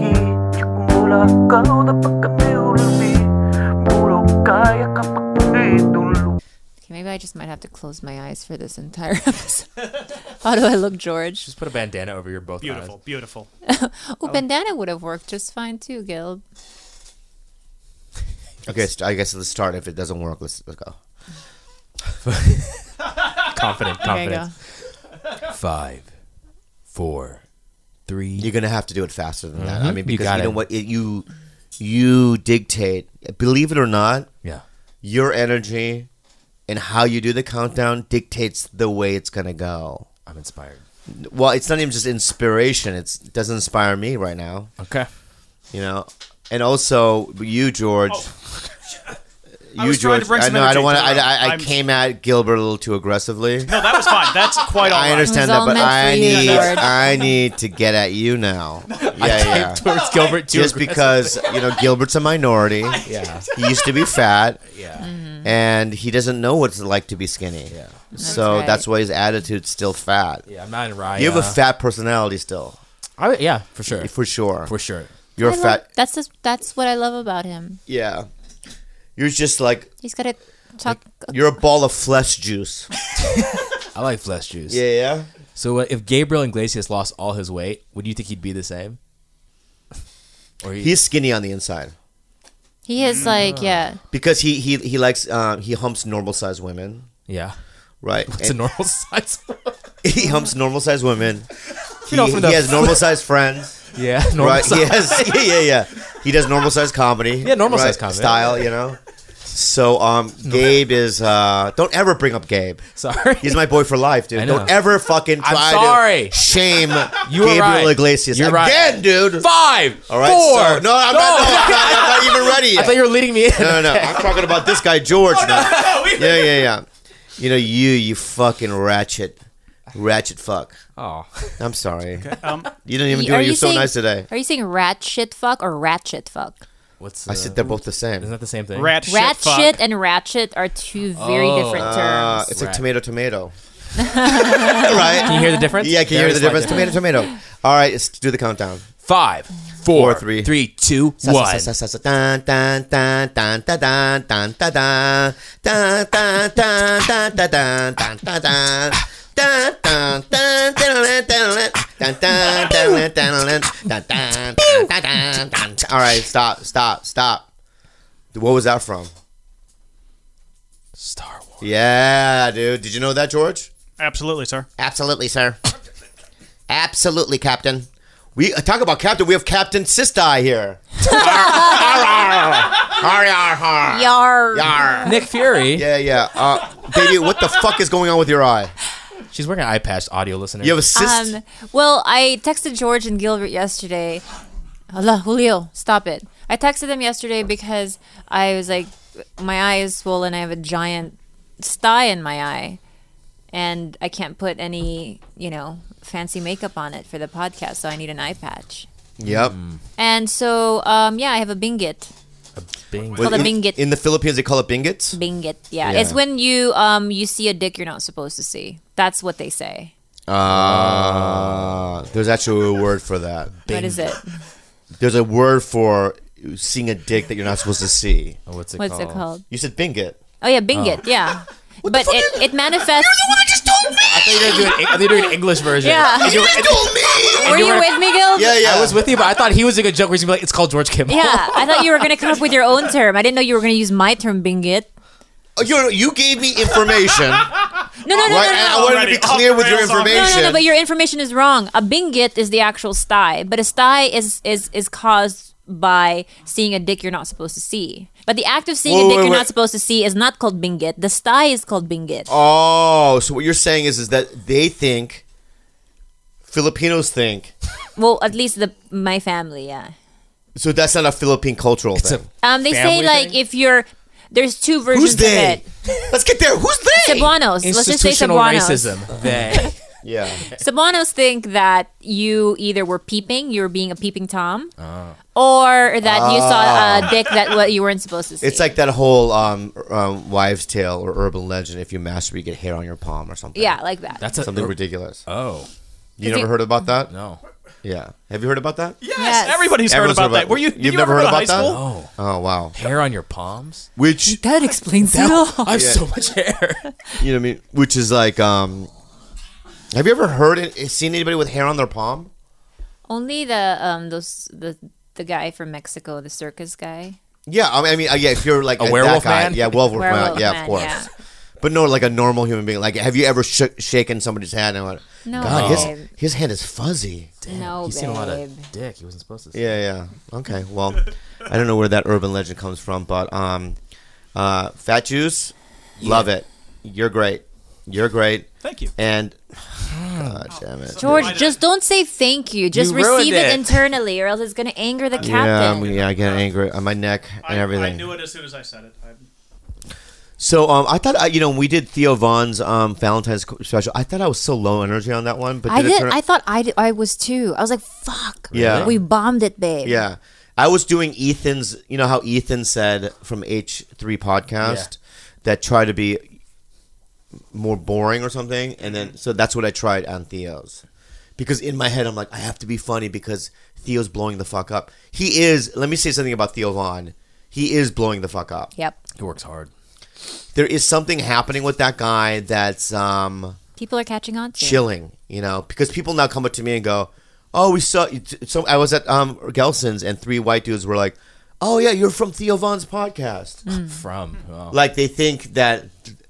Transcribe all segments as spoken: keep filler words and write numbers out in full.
Di ko wala ikaw dapat kami ulbi. Puro kaya kapag hindi dulo. Okay, maybe I just might have to close my eyes for this entire episode. How do I look, George? Just put a bandana over your both Beautiful, eyes. beautiful. Oh, bandana would have worked just fine too, Gil. Okay, st- I guess let's start. If it doesn't work, let's let's go. Confident, There you go. confident. Five, four, three. You're gonna have to do it faster than that. I Mhm. mean, You because got you, know it. what? It, you you dictate. Believe it or not, Yeah. your energy and how you do the countdown dictates the way it's gonna go. I'm inspired. Well, it's not even just inspiration. It's, it doesn't inspire me right now. Okay. You know, and also you, George. I You, was trying George. to bring I some know. I don't energy want to. to the I, I, I room. came at Gilbert a little too aggressively. No, that was fine. That's quite all I right. understand It was that, all but meant for I you, need. George. I need to get at you now. Yeah, yeah. Towards Gilbert too Just because you know Gilbert's a minority. Yeah. He used to be fat, Yeah. and he doesn't know what it's like to be skinny. Yeah. So right. that's why his attitude's still fat. Yeah. I'm not in Raya. You have a fat personality still, I, yeah, for sure. for sure. For sure. You're I a love- fat. That's just, that's what I love about him. Yeah. You're just like He's got to talk. you're a ball of flesh juice. I like flesh juice. Yeah, yeah. So uh, if Gabriel Iglesias lost all his weight, would you think he'd be the same? Or he, He's skinny on the inside He is like, yeah. because he he he likes uh, he humps normal sized women, yeah. right? It's a And normal size. he humps normal sized women. He, know, from he the- has normal sized friends. yeah. Normal Right, size. he has, yeah, yeah, yeah. He does normal size comedy. Yeah, normal right, size comedy. style, you know. So, um, Gabe is. Uh, don't ever bring up Gabe. Sorry. He's my boy for life, dude. I know. Don't ever fucking I'm try sorry. to shame You were Gabriel right. Iglesias You're again, right. dude. Five. All right, Four. so- no, I'm, Not, no, I'm, not, I'm not even ready yet. I thought you were leading me in. no, no, no. I'm talking about this guy George now. Yeah, yeah, yeah. You know, you, you fucking ratchet, ratchet fuck. Oh. I'm sorry. Um, You didn't even do Are it. You're you so saying- nice today. Are you saying rat shit fuck or ratchet fuck? What's? I Uh, said they're both the same. Isn't that the same thing? rat shit Rat fuck. shit and ratchet are two very Oh. different Uh, terms. it's like Right. tomato, tomato. Right? Can you hear the difference? Yeah, can you hear Very the difference? slight Tomato, tomato. All right, let's do the countdown. Five, Four, four, three. three, two, Sa- sa- one. sa- sa- sa- dun, dun, dun, dun, dun, dun, dun, dun, dun. Dun, dun, dun, dun, dun, dun, dun, dun, dun. Dun, dun, dun, dun, dun, dun, dun, dun, dun, dun, dun, dun, dun, dun, dun, dun. All right, stop, stop, stop. What was that from? Star Wars. Yeah, dude. Did you know that, George? Absolutely, sir. Absolutely, sir. Absolutely, Captain. We uh, talk about Captain. We have Captain Sistai here. Har, yar, har. Yar. Yar. Nick Fury. Yeah, yeah. Uh, baby, what the fuck is going on with your eye? She's wearing an eye patch. Audio listener. You have a cyst. Um, well, I texted George and Gilbert yesterday. Allah, Julio, stop it. I texted them yesterday because I was like, my eye is swollen. I have a giant sty in my eye. And I can't put any, you know, fancy makeup on it for the podcast. So I need an eye patch. Yep. And so, um, yeah, I have a bingit. Bing. called a in, bingit. in the Philippines, they call it bingits. Bingit, yeah. Yeah. It's when you um you see a dick you're not supposed to see. That's what they say. Uh, there's actually a word for that. What is it? There's a word for seeing a dick that you're not supposed to see. Oh, what's it What's called? it called? You said bingit. Oh yeah, bingit, yeah. But it, it manifests. I thought you were doing. I thought you were doing an English version. Yeah. And you were- and- Were you with me, Gil? Yeah, yeah. I was with you, but I thought he was doing a joke where he's gonna be like, "It's called George Kimball." Yeah, I thought you were gonna come up with your own term. I didn't know you were gonna use my term, bingit. Oh, you you gave me information, No, no, no, right? no, And I no. wanted Already to be off clear the with your rails, off the- No, information. no, no, but your information is wrong. A bingit is the actual sty, but a sty is is is caused by seeing a dick you're not supposed to see. But the act of seeing Wait, a dick wait, you're wait. not supposed to see is not called bingit. The sty is called bingit. Oh, so what you're saying is is that they think Filipinos think Well, at least the my family, yeah. so that's not a Philippine cultural It's a thing. Um, they say Family like thing? if you're there's two versions Who's they? of it. Let's get there. Who's they? Cebuanos. Let's just say Institutional Cebuanos. racism. They. Yeah. Cebuanos think that you either were peeping, you were being a peeping tom, Ah. or that you saw a dick that what you weren't supposed to see. It's like that whole um, um, wives' tale or urban legend. If you masturbate, you get hair on your palm or something. yeah, like that. That's a, something ridiculous. Oh You Is never it- heard about that? no. Yeah. Have you heard about that? Yes, Yes. everybody's Everyone's heard about that. Were you? You've did you never ever heard go to about high that? school? Oh, Oh wow. hair on your palms? Which That explains it all. I have Yeah. so much hair. you know what I mean? Which is like um. Have you ever heard it? Seen anybody with hair on their palm? Only the um those the the guy from Mexico, the circus guy. Yeah, I mean, I mean, uh, yeah. If you're like A that werewolf guy, man? yeah, werewolf, man, Werewolf yeah, man, of course. yeah. But no, like a normal human being. Like, have you ever sh- shaken somebody's hand and went, No, God, babe. his his hand is fuzzy. No, He's babe. seen a lot of dick. He wasn't supposed to. See. Yeah, yeah. Okay, well, I don't know where that urban legend comes from, but um, uh, Fat Juice, love it. You're great. You're great. Thank you. And God damn it. George, Why did- just don't say thank you. Just You ruined receive it. it. internally, or else it's gonna anger the captain. Yeah, I mean, yeah, I get angry on my neck I, and everything. I knew it as soon as I said it. I, So um, I thought uh, you know when we did Theo Vaughn's um Valentine's co- special. I thought I was so low energy on that one, but I did it did. turn- I thought I, did, I was too. I was like, "Fuck." Yeah. We bombed it, babe. Yeah. I was doing Ethan's, you know how Ethan said from H three podcast that tried to be more boring or something. And then, so that's what I tried on Theo's. Because in my head, I'm like, I have to be funny because Theo's blowing the fuck up. He is, let me say something about Theo Vaughn. He is blowing the fuck up. Yep. He works hard. There is something happening with that guy that's um, People are catching on to it. chilling, you know, because people now come up to me and go, "Oh, we saw." So I was at um, Gelson's, and three white dudes were like, "Oh yeah, you're from Theo Vaughn's podcast." Mm. From. Oh. Like they think that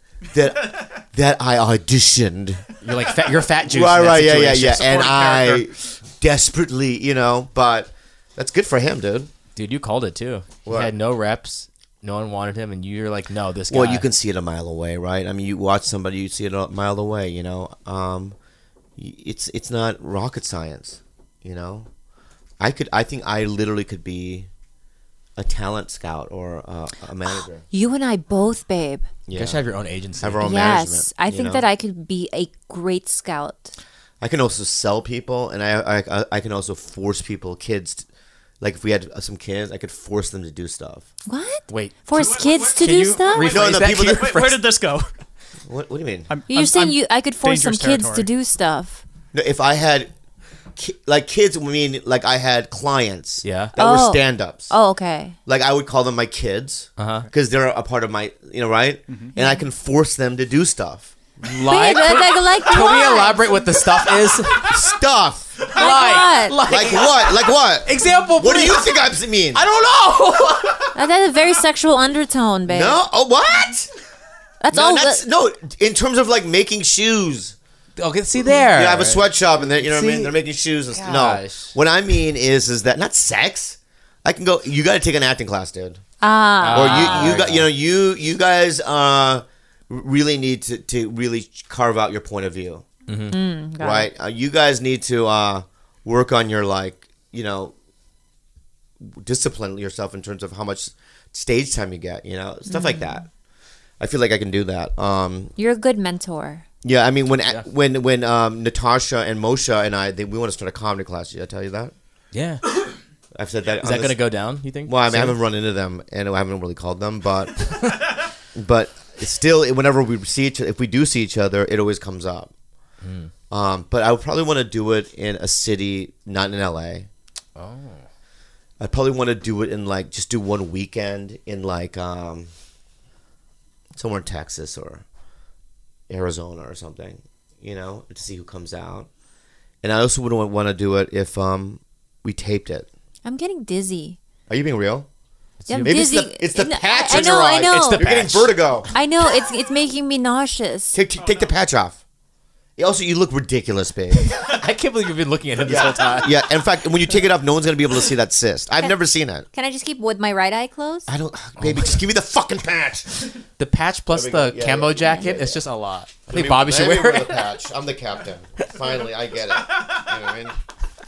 that that I auditioned, You're like fat, you're fat juice. right? in that Right? Yeah, yeah, situation. yeah. And I Supporting desperately, you know, but that's good for him, dude. Dude, you called it too. He What? had no reps. No one wanted him, and you're like, no, this guy. Well, you can see it a mile away, right? I mean, you watch somebody, you see it a mile away. You know, um, y- it's it's not rocket science. You know, I could, I think, I literally could be a talent scout or uh, a manager. You and I both, babe. You Yeah, guys should have your own agency. have our own Yes, management. I you think know? that I could be a great scout. I can also sell people, and I I, I can also force people, kids. To, like if we had uh, some kids, I could force them to do stuff. What? Wait. Force Wait, kids wait, to can do you stuff? rephrase No, no, that? people Can you that- wait, where did this go? What What do you mean? I'm, You're I'm- saying I'm- you I could force some dangerous kids to territory. do stuff. No, if I had, ki- like kids, I mean, like I had clients. Yeah. That were Oh. stand-ups. Oh, okay. Like I would call them my kids. Uh-huh. Because they're a part of my, you know, right? And I can force them to do stuff. Like, Babe, like, like can what? we elaborate what the stuff is? Stuff. Like like, what? Like what? Like what? example. What do please. you think I mean? I don't know. That has a very sexual undertone, babe. No. Oh, what? That's No, all. that's no. In terms of like making shoes. Okay, see there. Yeah, I have a sweatshop, and they, you know what I mean. See? They're making shoes and stuff. No, Gosh. what I mean is, is that not sex. I can go. You got to take an acting class, dude. Ah. Or Ah, you, you there got, you you know, you, you guys, uh, really need to, to really carve out your point of view, Mm, got it. right? Uh, you guys need to uh, work on your like, you know, discipline yourself in terms of how much stage time you get, you know, stuff like that. I feel like I can do that. Um, You're a good mentor. yeah, I mean, when when when um, Natasha and Moshe and I, they, we want to start a comedy class. Did I tell you that? Yeah. I've said that. Is on that this- going to go down, you think? Well, I, mean, I soon? haven't run into them, and I haven't really called them, but but it's still, whenever we see each, if we do see each other, it always comes up. Hmm. Um, but I would probably want to do it in a city, not in L A. Oh. I'd probably want to do it in like just do one weekend in like um, somewhere in Texas or Arizona or something, you know, to see who comes out. And I also would want to do it if um, we taped it. I'm getting dizzy. Are you being real? I'm Maybe it's dizzy. the, it's the No, patch I, I on your know. eye. I know. It's the You're getting patch. vertigo. I know. It's it's making me nauseous. Take take the patch off. Also, you look ridiculous, babe. I can't believe you've been looking at him this whole time. Yeah, in fact, when you take it off, no one's gonna be able to see that cyst. I've never seen it. Can I just keep with my right eye closed? I don't, baby. Just give me the fucking patch. The patch plus There we the go. Yeah, camo yeah, jacket, yeah, yeah. it's just a lot. I Let think me- Bobby should let me wear wear it. the patch. I'm the captain. Finally, I get it. You know what I mean?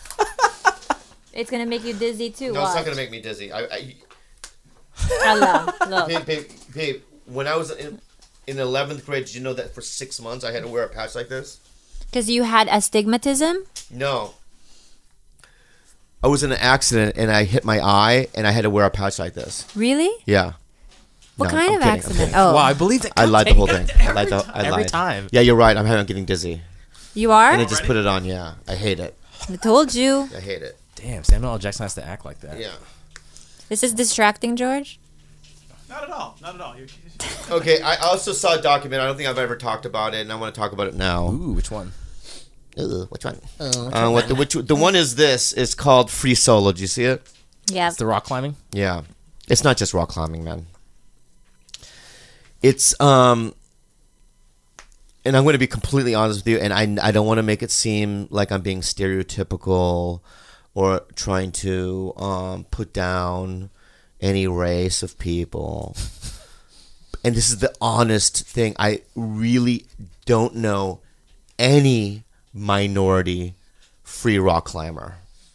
It's gonna make you dizzy too. No, it's not watch. gonna make me dizzy. I, I Allah, look. babe, babe, babe. When I was in in eleventh grade, did you know that for six months I had to wear a patch like this? Because you had astigmatism. No. I was in an accident and I hit my eye and I had to wear a patch like this. Really? Yeah. What No, kind I'm of kidding, I'm accident? kidding. Oh, Wow, I believe that. I lied the whole thing. I lied. The, I Every lied. time. Yeah, you're right. I'm having I'm getting dizzy, you are. and I just put it on. Yeah, I hate it. I told you. I hate it. Damn, Samuel L. Jackson has to act like that. Yeah. This is distracting, George. Not at all. Not at all. You- Okay, I also saw a document. I don't think I've ever talked about it, and I want to talk about it now. Ooh, which one? Ugh, which one? Uh, what the which the one is this? It's called Free Solo. Do you see it? Yeah. It's the rock climbing. Yeah, it's not just rock climbing, man. It's um, and I'm going to be completely honest with you, and I I don't want to make it seem like I'm being stereotypical or trying to um put down any race of people. And this is the honest thing. I really don't know any minority free rock climber.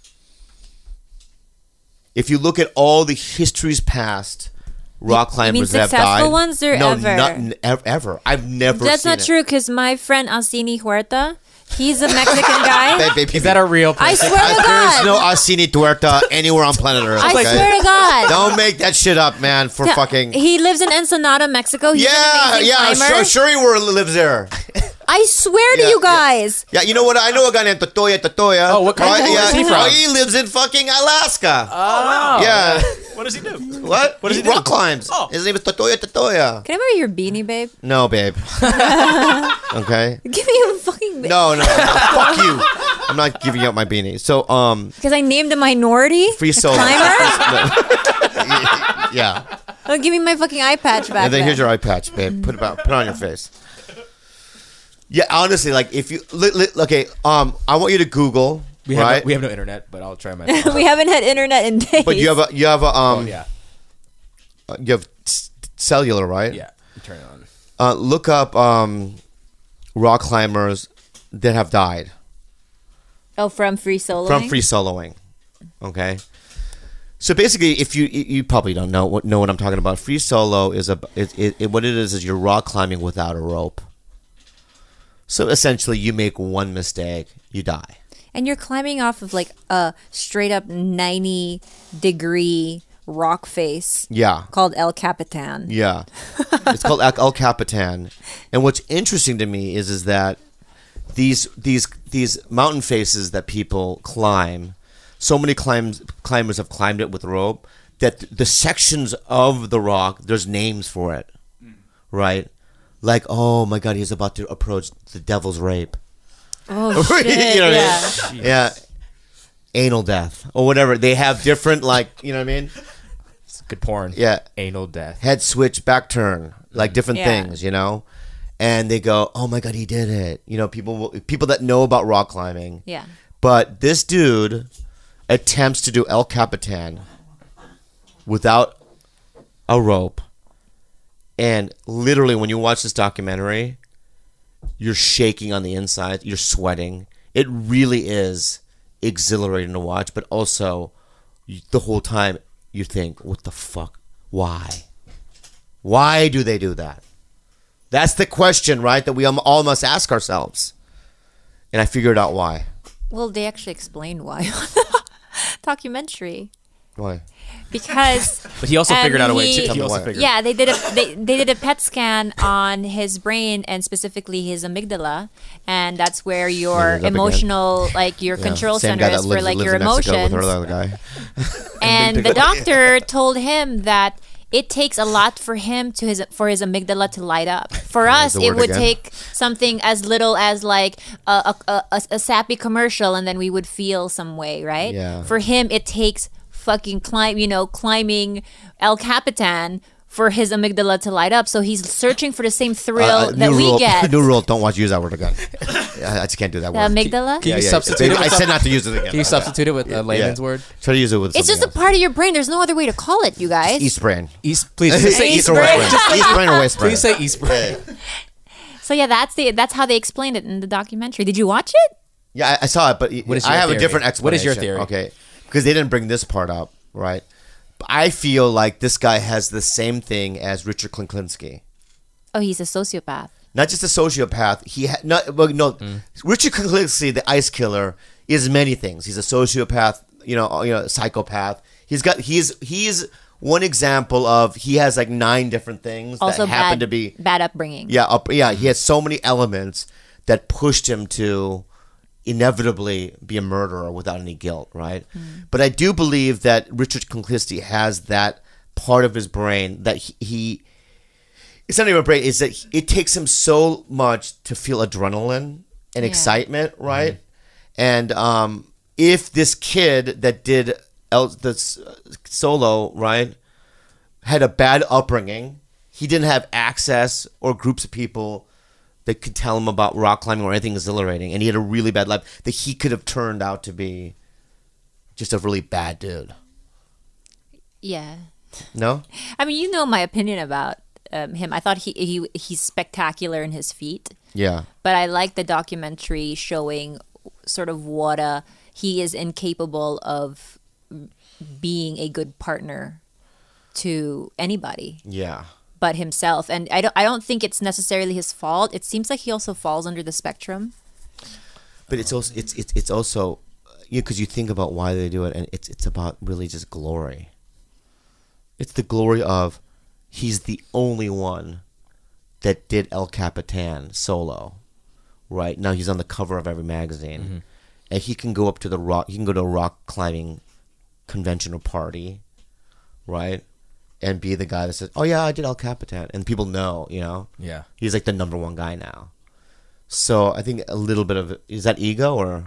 If you look at all the histories past rock You mean climbers that have successful died, ones or no, ever? not n- ev- ever. I've never. That's seen not it. true because my friend Asini Huerta, he's a Mexican guy. Babe, babe, Is that a real person? I swear to There's God. no Asini Tuerta anywhere on planet Earth. I okay? swear to God. Don't make that shit up, man. For Yeah, fucking He lives in Ensenada, Mexico. He's yeah, an amazing yeah. climber. Sure, sure, he lives there. I swear to Yeah, you yeah. guys. Yeah, you know what? I know a guy named Totoya Totoya. Oh, what country yeah, is he from? Oh, he lives in fucking Alaska. Oh. Yeah. What does he do? What? What does he he do? rock climbs. Oh. His name is Totoya Totoya. Can I wear your beanie, babe? No, babe. Okay. Give me a fucking beanie. No, no, no. Fuck you. I'm not giving you up my beanie. So, um, Because I named a minority. free a solo. Climber. Yeah. Oh, give me my fucking eye patch back. And then here's then. your eye patch, babe. Put it about, put it on your face. Yeah, honestly, like if you li, li, okay, um, I want you to Google, We have right? no, we have no internet, but I'll try my best. We haven't had internet in days. but you have a you have a um Oh yeah, uh, you have s- cellular, right? yeah. Turn it on. Uh, look up um, rock climbers that have died Oh, from free soloing? from free soloing. Okay. So basically, if you you probably don't know what know what I'm talking about. Free solo is a it, it, it what it is is you're rock climbing without a rope. So essentially, you make one mistake, you die. And you're climbing off of like a straight up ninety degree rock face Yeah. called El Capitan. Yeah, it's called El, El Capitan, and what's interesting to me is is that these these these mountain faces that people climb, so many climbs climbers have climbed it with rope that the sections of the rock there's names for it, right? Like, oh my God, he's about to approach the Devil's Rape. Oh, shit. You know what yeah. I mean? Yeah, anal death or whatever. They have different like you know what I mean. It's good porn. Yeah. Anal death. Head switch, back turn, like different Yeah. things, you know. And they go, "Oh my God, he did it!" You know, people will, people that know about rock climbing. Yeah. But this dude attempts to do El Capitan without a rope, and literally, when you watch this documentary, you're shaking on the inside, you're sweating. It really is exhilarating to watch, but also you, the whole time you think, "What the fuck? Why? Why do they do that?" That's the question, right? That we um, all must ask ourselves. And I figured out why. Well, they actually explained why. Documentary. Why? Because But he also And figured out a way he- to. Tell He me also why. figured. yeah, they did a they, they did a P E T scan on his brain and specifically his amygdala, and that's where your Bring it up again. emotional, like your Yeah, control same center guy that is for lives- like lives your in Mexico with emotions. her other guy. And the doctor told him that it takes a lot for him to his for his amygdala to light up. For us, the it word would again. take something as little as like a, a, a, a sappy commercial, and then we would feel some way, right? Yeah. For him, it takes fucking climb, you know, climbing El Capitan for his amygdala to light up. So he's searching for the same thrill Uh, uh, that new we rule, get. New rule: don't watch use that word again. Yeah, I just can't do that The word. amygdala. Can you Yeah, yeah, substitute it? I With said some- not to use it again. Can you substitute it with a layman's word? Try to use it with. It's just a something part of your brain. There's no other way to call it, you guys. else. East brain. East, please, please say East East or brain. west brain. East brain or west brain. Please say East brain. So yeah, that's the that's how they explained it in the documentary. Did you watch it? Yeah, I, I saw it, but What is I your have theory? a different What explanation. is your theory? Okay, because they didn't bring this part up, right? But I feel like this guy has the same thing as Richard Klinklinski. Oh, he's a sociopath. Not just a sociopath. He ha- not well, no. Richard Klinklinski, the ice killer, is many things. He's a sociopath. You know, you know, psychopath. He's got. He's he's one example of. He has like nine different things Also that happen bad, to be. bad upbringing. Yeah, up, yeah. He has so many elements that pushed him to inevitably be a murderer without any guilt, right? Mm. But I do believe that Richard Conclisti has that part of his brain that he, he it's not even a brain, it's that he, it takes him so much to feel adrenaline and yeah. excitement, right? Mm-hmm. And um, if this kid that did El, this uh, Solo, right, had a bad upbringing, he didn't have access or groups of people that could tell him about rock climbing or anything exhilarating, and he had a really bad life, that he could have turned out to be just a really bad dude. Yeah. No? I mean, you know my opinion about um, him. I thought he, he he's spectacular in his feat. Yeah. But I like the documentary showing sort of what a, he is incapable of being a good partner to anybody. Yeah. But himself, and I don't. I don't think it's necessarily his fault. It seems like he also falls under the spectrum. But it's also it's it's it's also, you know, because you think about why they do it, and it's it's about really just glory. It's the glory of he's the only one that did El Capitan solo, right? Now he's on the cover of every magazine, mm-hmm. and he can go up to the rock. He can go to a rock climbing convention or party, right? And be the guy that says, "Oh yeah, I did El Capitan," and people know, you know. Yeah, he's like the number one guy now. So I think a little bit of, is that ego or?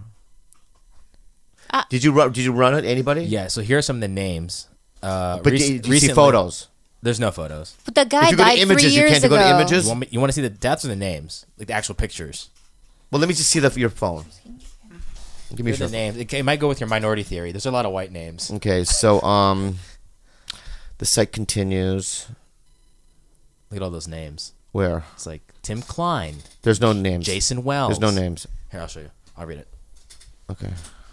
Uh, did you run? Did you run it? Anybody? Yeah. So here are some of the names. Uh, but rec- did, did you recently, see photos? There's no photos. But the guy if you go died to images, three you years can't ago. go to images. You want, me, you want to see the deaths or the names, like the actual pictures? Well, let me just see the your phone. Give me your the names. It, it might go with your minority theory. There's a lot of white names. Okay, so um. The site continues. Look at all those names. Where? It's like Tim Klein. There's no names. Jason Wells. There's no names. Here, I'll show you. I'll read it. Okay.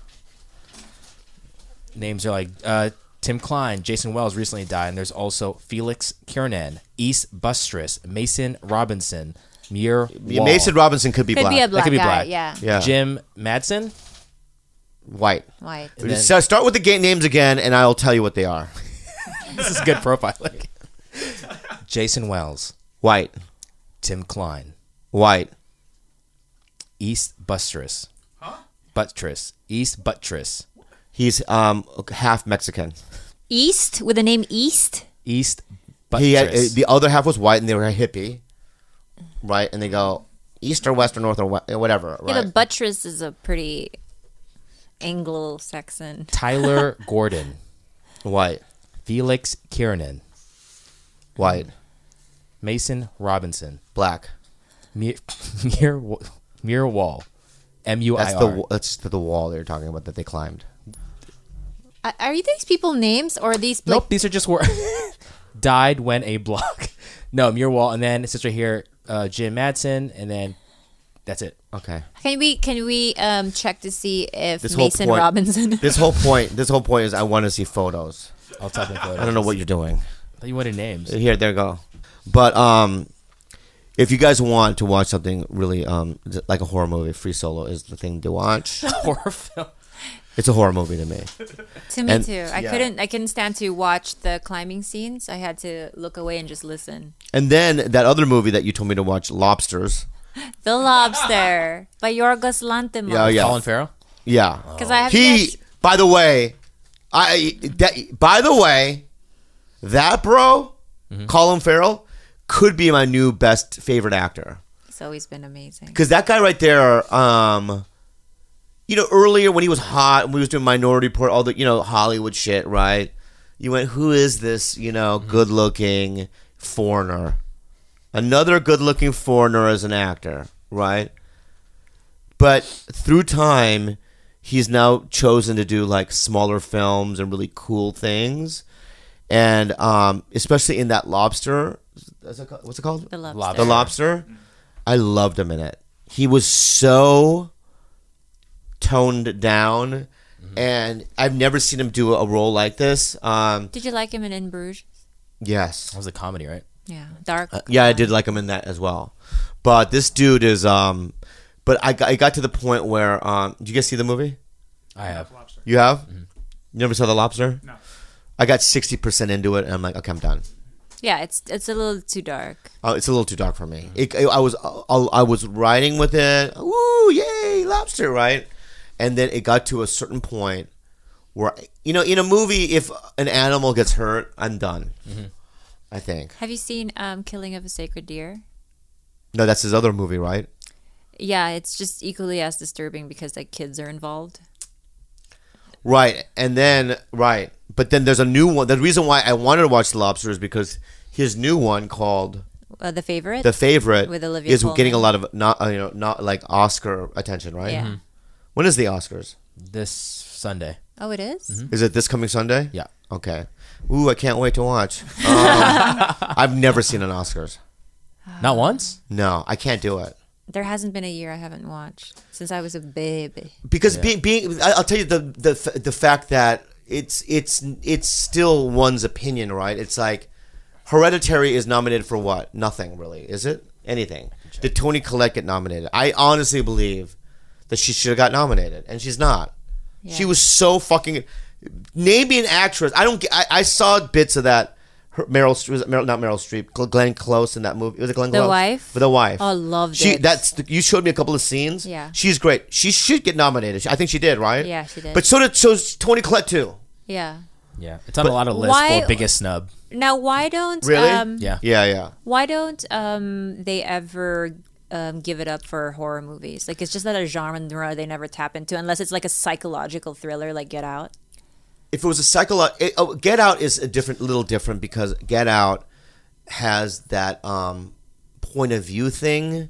Names are like uh, Tim Klein, Jason Wells recently died, and there's also Felix Kiernan, East Bustris, Mason Robinson, Muir Wall. Mason Robinson could be could black. Be a black that could be guy, black. Yeah. Yeah. Jim Madsen. White. White. Then, so start with the game names again, and I'll tell you what they are. This is good profiling. Jason Wells. White. Tim Klein. White. East Buttress. Huh? Buttress. East Buttress. He's um half Mexican. East with the name East. East Buttress. He had, uh, the other half was white, and they were a hippie, right? And they go east or west or north or west, whatever. Right? Yeah, but Buttress is a pretty Anglo-Saxon. Tyler Gordon. White. Felix Kiernan. White. Mason Robinson. Black. Muir, Muir, Muir Wall. M U I R. That's the that's the, the wall they're talking about that they climbed. Are, are these people names or are these? Like, nope, these are just words. Died when a block. No, Muir Wall, and then it says right here, uh, Jim Madsen, and then that's it. Okay. Can we can we um, check to see if This whole Mason point- Robinson? This whole point. This whole point is I want to see photos. I'll type in photos. I don't know what you're doing. I thought you wanted names. Here, there you go. But um, if you guys want to watch something really um like a horror movie, Free Solo is the thing to watch. Horror film. It's a horror movie to me. To me And- too. I yeah. couldn't. I couldn't stand to watch the climbing scenes. I had to look away and just listen. And then that other movie that you told me to watch, Lobsters. The Lobster by Yorgos Lanthimos. Yeah, yeah. Colin Farrell. Yeah. Because I have He, by the way, I that, by the way, that bro, Mm-hmm. Colin Farrell, could be my new best favorite actor. He's always been amazing. Because that guy right there, um, you know, earlier when he was hot, when we was doing Minority Report, all the, you know, Hollywood shit, right? You went, who is this, you know, Mm-hmm. good-looking foreigner? Another good-looking foreigner as an actor, right? But through time, he's now chosen to do, like, smaller films and really cool things. And um, especially in that Lobster, is it called- what's it called? The Lobster. Lobster. The Lobster. I loved him in it. He was so toned down, mm-hmm. and I've never seen him do a role like this. Um, Did you like him in In Bruges? yes. That was a comedy, right? Yeah, dark. Uh, yeah, I did like him in that as well. But this dude is... Um, but I got, I got to the point where... Um, did you guys see the movie? I have. Lobster. You have? Mm-hmm. You never saw The Lobster? No. I got sixty percent into it, and I'm like, okay, I'm done. Yeah, it's it's a little too dark. Oh, it's a little too dark for me. It, I was I, I was riding with it. Woo, yay, lobster, right? and then it got to a certain point where, you know, in a movie, if an animal gets hurt, I'm done. Mm-hmm. I think. Have you seen um, Killing of a Sacred Deer? No, that's his other movie, right? Yeah, it's just equally as disturbing because like kids are involved. Right, and then right, but then there's a new one. The reason why I wanted to watch The Lobster is because his new one called Uh, the Favorite. The Favorite With Olivia is Colman. getting a lot of not uh, you know not like Oscar attention, right? Yeah. Mhm. When is the Oscars? This Sunday. Oh, it is? Is it this coming Sunday? Yeah. Okay. Ooh, I can't wait to watch. Um, I've never seen an Oscars. Not once? No, I can't do it. There hasn't been a year I haven't watched since I was a baby. Because being, being, I- I'll tell you the the the fact that it's it's it's still one's opinion, right? It's like Hereditary is nominated for what? Nothing really, is it? Anything? Did Toni Collette get nominated? I honestly believe that she should have got nominated, and she's not. Yeah. She was so fucking. Name me an actress. I don't. get- I, I saw bits of that. Her, Meryl, was it Meryl, not Meryl Streep. Gl- Glenn Close in that movie. Was it Glenn The Close? Wife? The wife. Oh, loved she, it. That's the, you showed me a couple of scenes. Yeah. She's great. She should get nominated. She- I think she did, right? Yeah, she did. But so did so Toni Collette too. Yeah. Yeah. It's on a lot of lists why- for biggest snub. Now, why don't Really? um, Yeah. Yeah, yeah. why don't um, they ever um, give it up for horror movies? Like, it's just that a genre they never tap into unless it's like a psychological thriller like Get Out. If it was a psychological, oh, Get Out is a different, little different because Get Out has that um, point of view thing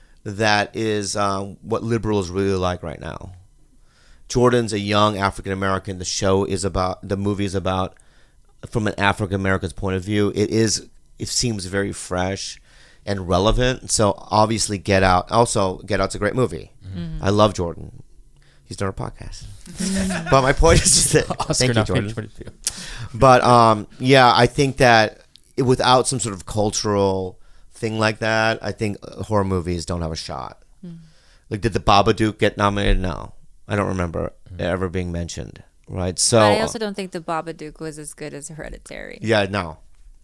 that is um, what liberals really like right now. Jordan's a young African American. The show is about, the movie is about, from an African American's point of view. It is, it seems very fresh and relevant. So obviously, Get Out. Also, Get Out's a great movie. Mm-hmm. I love Jordan. He's done a podcast. But my point is just that. Oscar Thank you, Jordan. nominated. But um, yeah, I think that it, without some sort of cultural thing like that, I think horror movies don't have a shot. Mm. Like, did the Babadook get nominated? No, I don't remember mm. ever being mentioned. Right. So But I also don't think the Babadook was as good as Hereditary. yeah, no.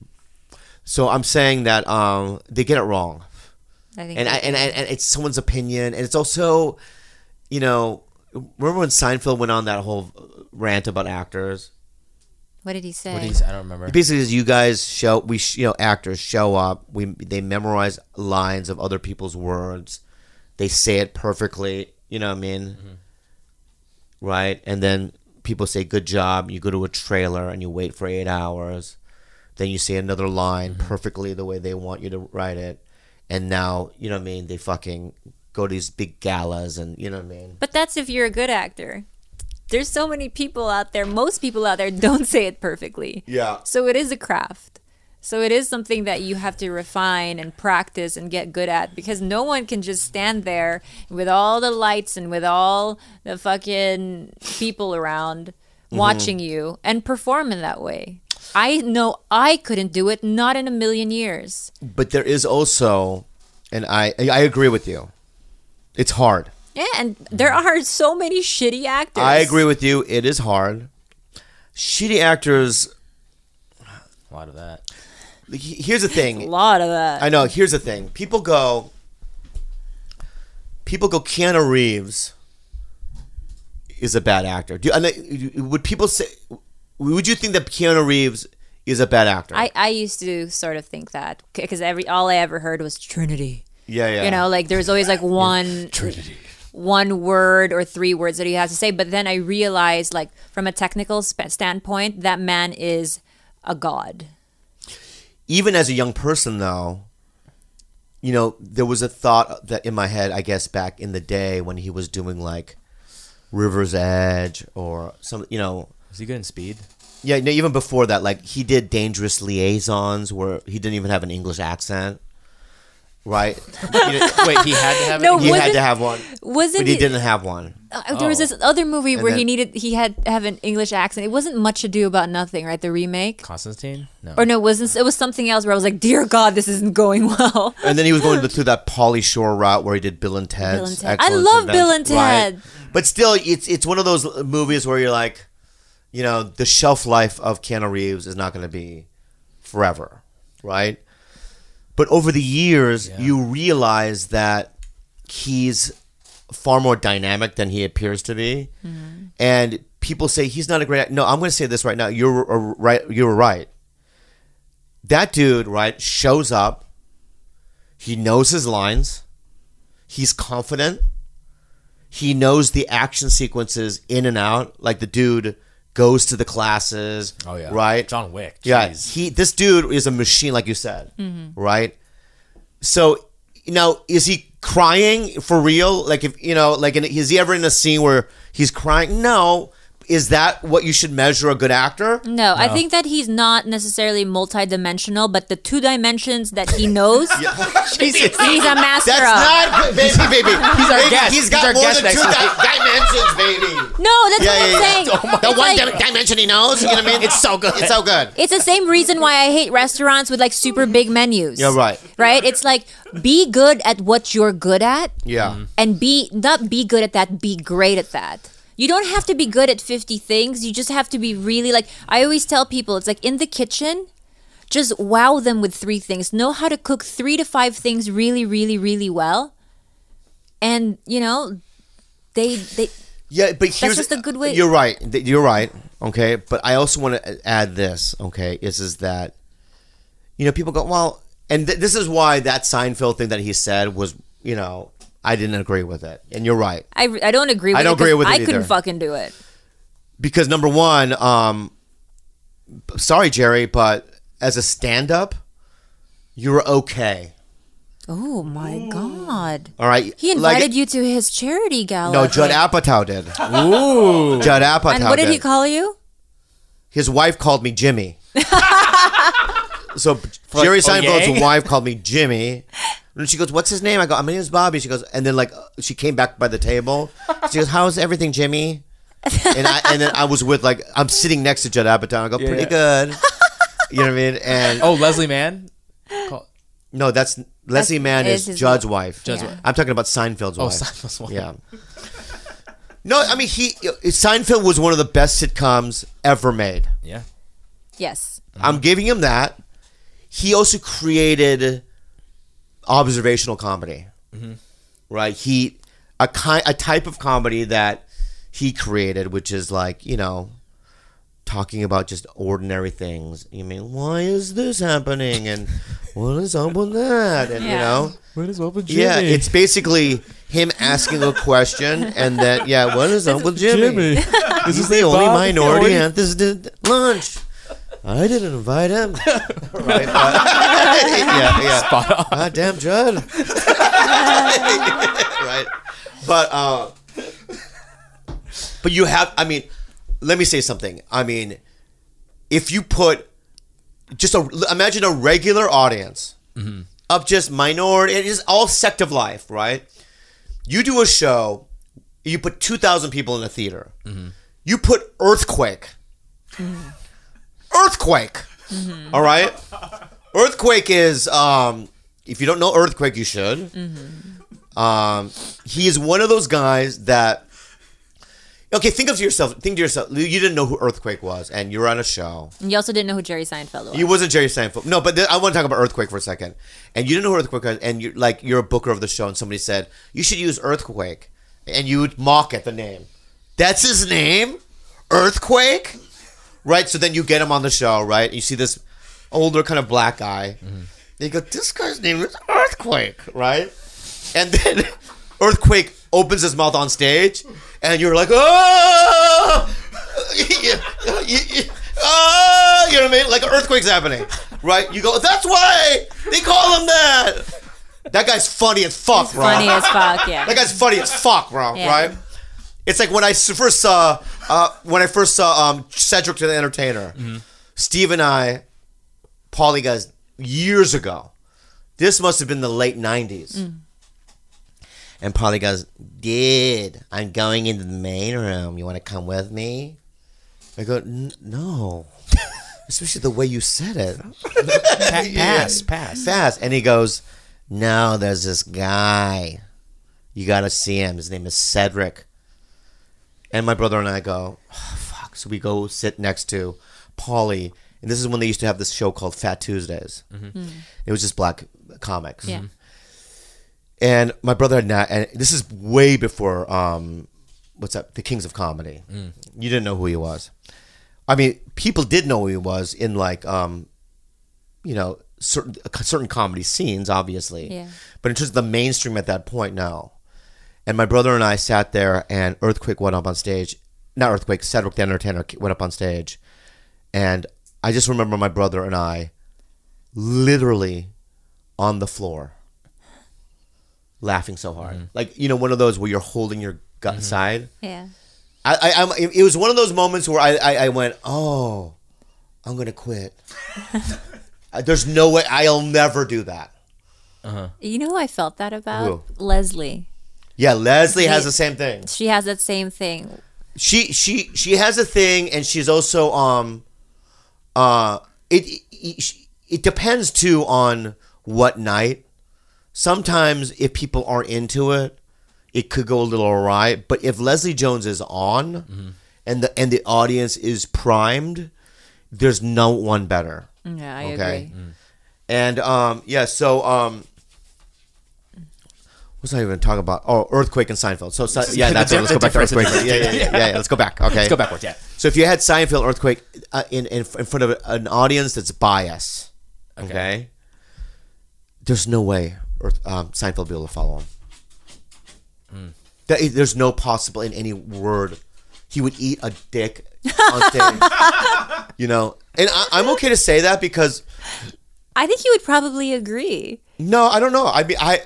So I'm saying that um, they get it wrong, I think and I, they- and and it's someone's opinion, and it's also, you know, remember when Seinfeld went on that whole rant about actors? what did he say? What is, I don't remember. Basically, is you guys show we sh- you know actors show up, we they memorize lines of other people's words, they say it perfectly, you know what I mean, mm-hmm. right? And then people say good job. You go to a trailer and you wait for eight hours, then you say another line mm-hmm. perfectly the way they want you to write it, and now you know what I mean. They fucking go to these big galas and you know what I mean. But that's if you're a good actor. There's so many people out there, most people out there don't say it perfectly. Yeah. So it is a craft. So it is something that you have to refine and practice and get good at because no one can just stand there with all the lights and with all the fucking people around Mm-hmm. watching you and perform in that way. I know I couldn't do it, not in a million years. But there is also, and I I agree with you, it's hard. Yeah, and there are so many shitty actors. I agree with you. It is hard. Shitty actors. A lot of that. he- Here's the A thing. lot of that. I know. Here's the thing. People go. People go. Keanu Reeves is a bad actor. Do and they- would people say? Would you think that Keanu Reeves is a bad actor? I, I used to sort of think that because every all I ever heard was Trinity. yeah, yeah. You know, like there's always like one Trinity. one word or three words that he has to say. But then I realized, like from a technical sp- standpoint, that man is a god. Even as a young person, though, you know, there was a thought that in my head, I guess, back in the day when he was doing like River's Edge or some, you know, Is he good in Speed? yeah, no, even before that, like he did Dangerous Liaisons where he didn't even have an English accent, right? You know, Wait, he had to have No, it? he had wasn't- to have one, Wasn't but he it- didn't have one. Uh, there was this other movie where he then- needed he had to have an English accent. It wasn't Much Ado About Nothing, right? The remake. Constantine? No. Or no, it wasn't. It was something else where I was like, "Dear God, this isn't going well." And then he was going through that Pauly Shore route where he did Bill and Ted's. Bill and Ted. I Excellence love in Bill Adventure, and Ted. But still, it's it's one of those movies where you're like, you know, the shelf life of Keanu Reeves is not going to be forever, right? But over the years, Yeah. you realize that he's far more dynamic than he appears to be. Mm-hmm. And people say he's not a great actor. No, I'm going to say this right now. You're uh, right. You were right. That dude, right, shows up. He knows his lines. He's confident. He knows the action sequences in and out. Like the dude goes to the classes. Oh yeah, right. John Wick. Yeah, Jeez. he. This dude is a machine, like you said, right? So now, is he crying for real? Like if you know, like in, is he ever in a scene where he's crying? No. Is that what you should measure a good actor? No, I think that he's not necessarily multi-dimensional, but the two dimensions that he knows, Jesus. he's a master That's of. not good, baby, baby. He's our Baby, guest. He's He's got our more guest than two next di- dimensions, baby. No, that's Yeah, what yeah, I'm yeah. saying. The It's one like- di- dimension he knows, you know what I mean? It's so good. It's so good. It's the same reason why I hate restaurants with like super big menus. Yeah, right. Right? It's like be good at what you're good at Yeah. and be not be good at that, be great at that. You don't have to be good at fifty things. You just have to be really like I always tell people it's like in the kitchen, just wow them with three things. Know how to cook three to five things really really really well. And, you know, they they Yeah, but here's just a good way- You're right. Th- You're right. Okay, but I also want to add this. Okay, is is that you know people go well, and th- this is why that Seinfeld thing that he said was you know I didn't agree with it, and you're right I, I don't agree with I don't it 'cause agree with it I either. couldn't fucking do it. because number one, um, sorry Jerry, but as a stand-up, you're okay. Oh my god. All right, He Like- invited you to his charity gala. No, Judd Apatow did. Ooh, Judd Apatow. And what did did. he call you? His wife called me Jimmy. So like, Jerry oh, Seinfeld's yay? wife called me Jimmy. And she goes, "What's his name?" I go, "My name is Bobby." She goes, and then like she came back by the table. She goes, "How's everything, Jimmy?" And I and then I was with like I'm sitting next to Judd Apatow. I go, "Pretty yeah. good." You know what I mean? And Oh, Leslie Mann. Call- no, that's Leslie Mann is is his Judd's wife. wife. Judd's Yeah. wife. I'm talking about Seinfeld's Oh, wife. Seinfeld's wife. Yeah. No, I mean he Seinfeld was one of the best sitcoms ever made. Yeah. Yes. I'm giving him that. He also created observational comedy, right? He a kind a type of comedy that he created, which is like you know, talking about just ordinary things. You mean why is this happening and what is up with that? And you Yeah. know, What is up with Jimmy? yeah, it's basically him asking a question and then yeah, what is up with Jimmy? This He's the only Bob minority Fiore. at this d- lunch. I didn't invite him. Right, but, yeah, yeah. Spot on. God damn, Judd. Right, but uh, but you have. I mean, let me say something. I mean, if you put just a imagine a regular audience of just minority, it is all sect of life, right? You do a show, you put two thousand people in a theater. You put Earthquake. Earthquake. All right? Earthquake is, um, if you don't know Earthquake, you should. Um, he is one of those guys that, okay, think of yourself, think to yourself, you didn't know who Earthquake was, and you're on a show. And you also didn't know who Jerry Seinfeld was. You wasn't Jerry Seinfeld. No, but th- I want to talk about Earthquake for a second. And you didn't know who Earthquake was, and you're like you're a booker of the show, and somebody said you should use Earthquake, and you would mock at the name. That's his name, Earthquake, right? So then you get him on the show, right? You see this older kind of black guy. Mm-hmm. You go, this guy's name is Earthquake, right? And then Earthquake opens his mouth on stage, and you're like, oh, oh, you know what I mean? Like an earthquake's happening, right? You go, that's why they call him that. That guy's funny as fuck, bro. Funny as fuck, yeah. That guy's funny as fuck, bro. Yeah. Right? It's like when I s- first saw, uh, when I first saw um, Cedric the Entertainer. Steve and I, Paulie guys, years ago. This must have been the late nineties. And Paulie goes, dude, I'm going into the main room. You want to come with me? I go, "N- no. Especially the way you said it. Pa- pass, pass. Fast. And he goes, no, there's this guy. You got to see him. His name is Cedric. And my brother and I go, oh, fuck. So we go sit next to Paulie. And this is when they used to have this show called Fat Tuesdays. It was just black comics. Yeah. And my brother had not, and this is way before, um, what's that? The Kings of Comedy. Mm. You didn't know who he was. I mean, people did know who he was in like, um, you know, certain certain comedy scenes, obviously. Yeah. But in terms of the mainstream at that point, no. And my brother and I sat there, and Earthquake went up on stage. Not Earthquake, Cedric the Entertainer went up on stage. And I just remember my brother and I literally on the floor laughing so hard. Mm-hmm. Like, you know, one of those where you're holding your gut Mm-hmm. side. Yeah. I, I, I'm, it was one of those moments where I, I, I went, oh, I'm going to quit. Uh, There's no way, I'll never do that. You know who I felt that about? Who? Leslie. Yeah, Leslie has He- the same thing. She has that same thing. She she she has a thing, and she's also um uh it it, it depends too on what night. Sometimes if people aren't into it, it could go a little awry. But if Leslie Jones is on, Mm-hmm. and the and the audience is primed, there's no one better. Yeah, I Okay. agree. And um yeah, so um. What's I even talking about? Oh, Earthquake and Seinfeld. So, so yeah, that's The it. Let's go back to difference in Earthquake. Yeah, yeah, yeah, yeah, yeah. Let's go back. Okay, Let's go backwards. Yeah. So if you had Seinfeld Earthquake uh, in, in in front of an audience that's biased, okay, Okay. there's no way Earth, um, Seinfeld will be able to follow him. Hmm. That, there's no possible in any word he would eat a dick on stage. You know, and I, I'm okay to say that because I think you would probably agree. no, I don't know. I mean, I.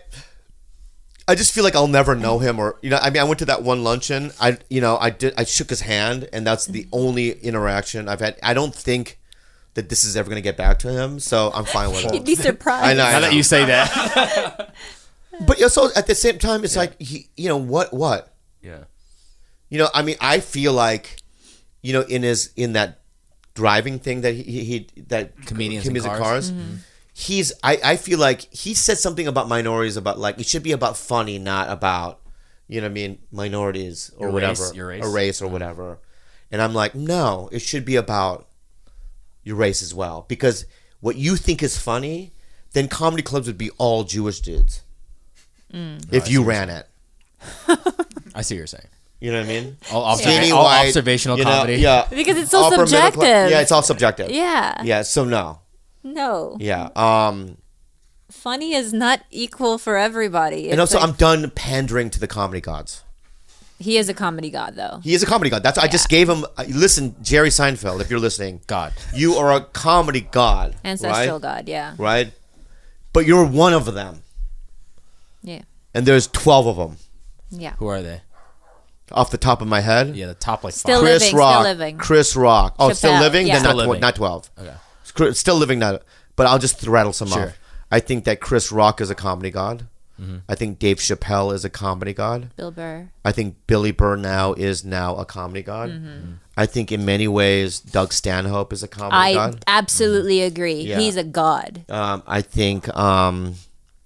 I just feel like I'll never know him, or you know. I mean, I went to that one luncheon. I, you know, I did. I shook his hand, and that's the only interaction I've had. I don't think that this is ever going to get back to him, so I'm fine with You'd it. be surprised. I know. I Now know. that you say that. But also at the same time, it's like he, you know, what, what, Yeah. you know. I mean, I feel like, you know, in his in that driving thing that he, he, he that Comedians in in cars. He's. I, I feel like he said something about minorities, about like it should be about funny, not about, you know what I mean, minorities or Your whatever, race, your race. a race or whatever. And I'm like, no, it should be about your race as well, because what you think is funny, then comedy clubs would be all Jewish dudes if you ran it. I see what you're saying. You know what I mean? All, observa- Skinny, all white, observational you know, comedy. yeah, Because it's so upper middle cla- subjective. yeah, it's all subjective. Yeah. yeah. So no, No. yeah. Um, Funny is not equal for everybody. and It's also, like- I'm done pandering to the comedy gods. he is a comedy god, though. He is a comedy god. That's I just Yeah. gave him. uh, Listen, Jerry Seinfeld, if you're listening, God. you are a comedy god, Ancestral right? god, yeah. Right, but you're one of them, Yeah. and there's twelve of them Yeah. Who are they? off the top of my head. Yeah, the top like Still five. Chris living, still Rock, living. Chris Rock. Oh, still Chappelle, living? yeah. Then not, Still tw- living. not twelve. Okay. Chris- Still living, not. But I'll just rattle some Sure. off. I think that Chris Rock is a comedy god. Mm-hmm. I think Dave Chappelle is a comedy god. Bill Burr. I think Billy Burr now is now a comedy god. Mm-hmm. I think in many ways Doug Stanhope is a comedy I god. absolutely agree. Yeah. He's a god. Um, I think um,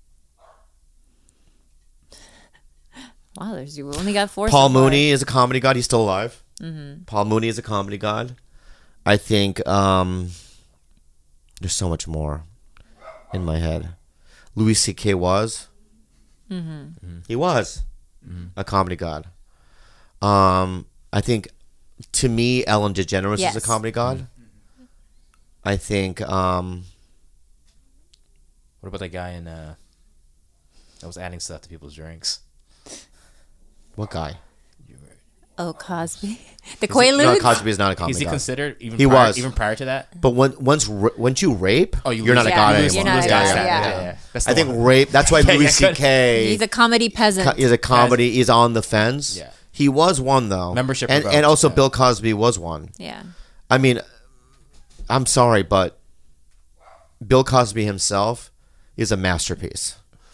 Wow, there's you only got four. Paul so far. Mooney is a comedy god. He's still alive. Mm-hmm. Paul Mooney is a comedy god. I think um, there's so much more in my head. Louis C K was. Mm-hmm. He was a comedy god. Um, I think to me, Ellen DeGeneres Yes. is a comedy god. I think um, What about that guy in uh that was adding stuff to people's drinks? what guy? Oh, Cosby. The Is he- No, Quaaludes? Cosby is not a comedy Is he god. considered even He prior, was. even prior to that? But when, once ra- once you rape, Oh, you you're lose- not a Yeah, god you're anymore. not a yeah, god, yeah, yeah. That's I the think one. rape. That's why Yeah, Louis yeah, C K He's a comedy peasant. is a comedy. He's on the fence. Yeah. He was one though. Membership and revoked, and also yeah. Bill Cosby was one. yeah. I mean, I'm sorry, but Bill Cosby himself is a masterpiece.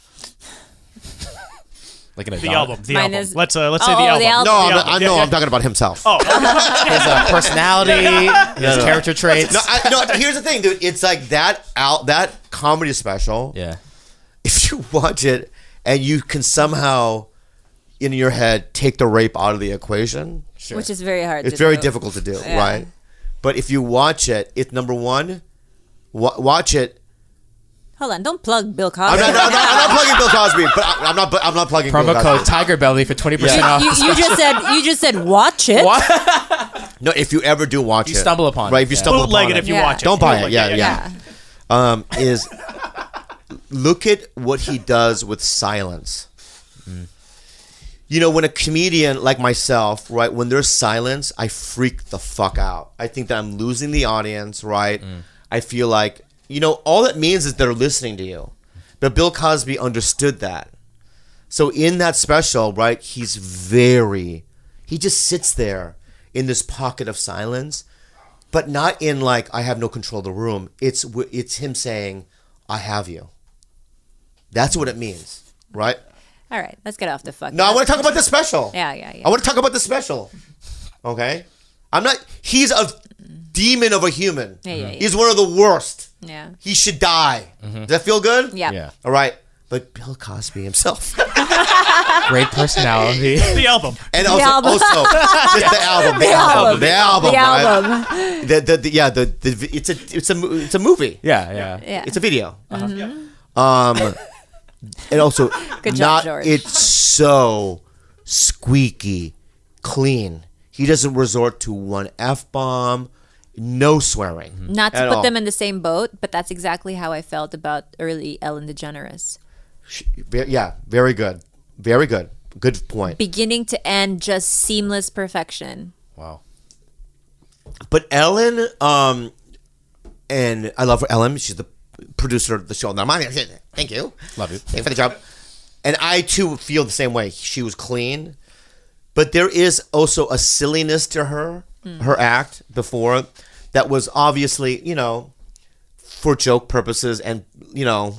Like an The adult. album. The Mine album. is- Let's uh, let's Oh, say the oh, album. the album. No, I'm, The not, I album. know. Yeah, I'm talking about himself. Oh, His uh, personality, his character traits. No, I, no. Here's the thing, dude. It's like that out that comedy special. yeah. If you watch it and you can somehow, in your head, take the rape out of the equation, Sure. Which is very hard it's to very do. difficult to do, Yeah. right? But if you watch it, it's number one. Wa- watch it Hold on, don't plug Bill I'm Cosby. not, I'm, not, I'm not plugging Bill Cosby, but I- I'm not. I'm not plugging Promo Bill code Cosby. Tiger Belly for twenty percent Yeah. off. you, you just said you just said watch it. What? No, if you ever do watch You it, stumble upon right? it, If you yeah. stumble Bootleg upon it if you Yeah. watch it. Don't buy it. Bootleg Yeah, yeah. Yeah. um, is look at what he does with silence. You know, when a comedian like myself, right, when there's silence, I freak the fuck out. I think that I'm losing the audience, right? I feel like, you know, all that means is they're listening to you. But Bill Cosby understood that. So in that special, right, he's very, he just sits there in this pocket of silence, but not in like, I have no control of the room. It's it's him saying, I have you. That's what it means, right? All right, let's get off the fucking. No, I want to talk about the special. Yeah, yeah, yeah. I want to talk about the special. Okay? I'm not, he's a demon of a human. Yeah, yeah, yeah. He's one of the worst. Yeah. He should die. Does that feel good? Yeah. Yeah. All right. But Bill Cosby himself. Great personality. The album. And also, album. also just the album. The, The album. album. The album. The right? album. The, the, the, yeah, the, the, it's a it's a mo- it's a movie. Yeah, yeah. Yeah. It's a video. Um, and also, Good job, not George. it's so squeaky clean. He doesn't resort to one f bomb, no swearing. Not to at put all. them in the same boat, but that's exactly how I felt about early Ellen DeGeneres. She- ve- Yeah, very good, very good, good point. Beginning to end, just seamless perfection. Wow. But Ellen, um, and I love her, Ellen. She's the producer of the show. Now, mine- Thank you. Love you. Thank you for the job. And I too feel the same way. She was clean, but there is also a silliness to her, her act before, that was obviously, you know, for joke purposes, and you know,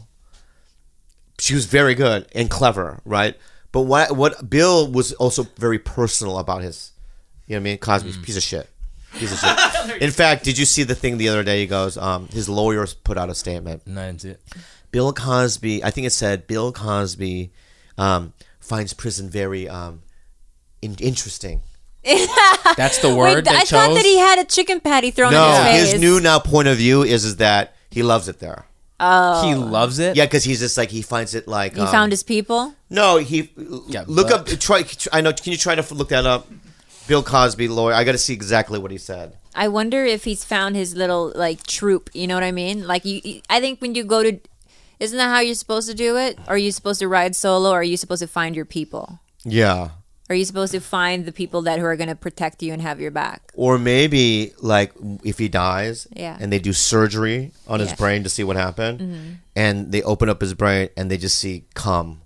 she was very good and clever, right? But what what Bill was also very personal about his, you know what I mean? Cosby's a piece of shit. Piece of shit. In fact, did you see the thing the other day? He goes, um, his lawyers put out a statement. No, I didn't see it. Bill Cosby, I think it said Bill Cosby um, finds prison very um, in- interesting. That's the word Wait, they I chose. thought that he had a chicken patty thrown No, in his face. his new now point of view is is that he loves it there. He loves it. Yeah, because he's just like he finds it like He um, found his people. no. He Yeah, look but- up. Try. I know. Can you try to look that up? Bill Cosby lawyer. I got to see exactly what he said. I wonder if he's found his little like troop. You know what I mean? Like you, I think when you go to, isn't that how you're supposed to do it? Are you supposed to ride solo? Or are you supposed to find your people? Yeah. Are you supposed to find the people that who are going to protect you and have your back? Or maybe like if he dies, Yeah. and they do surgery on his Yeah. brain to see what happened, Mm-hmm. and they open up his brain and they just see cum.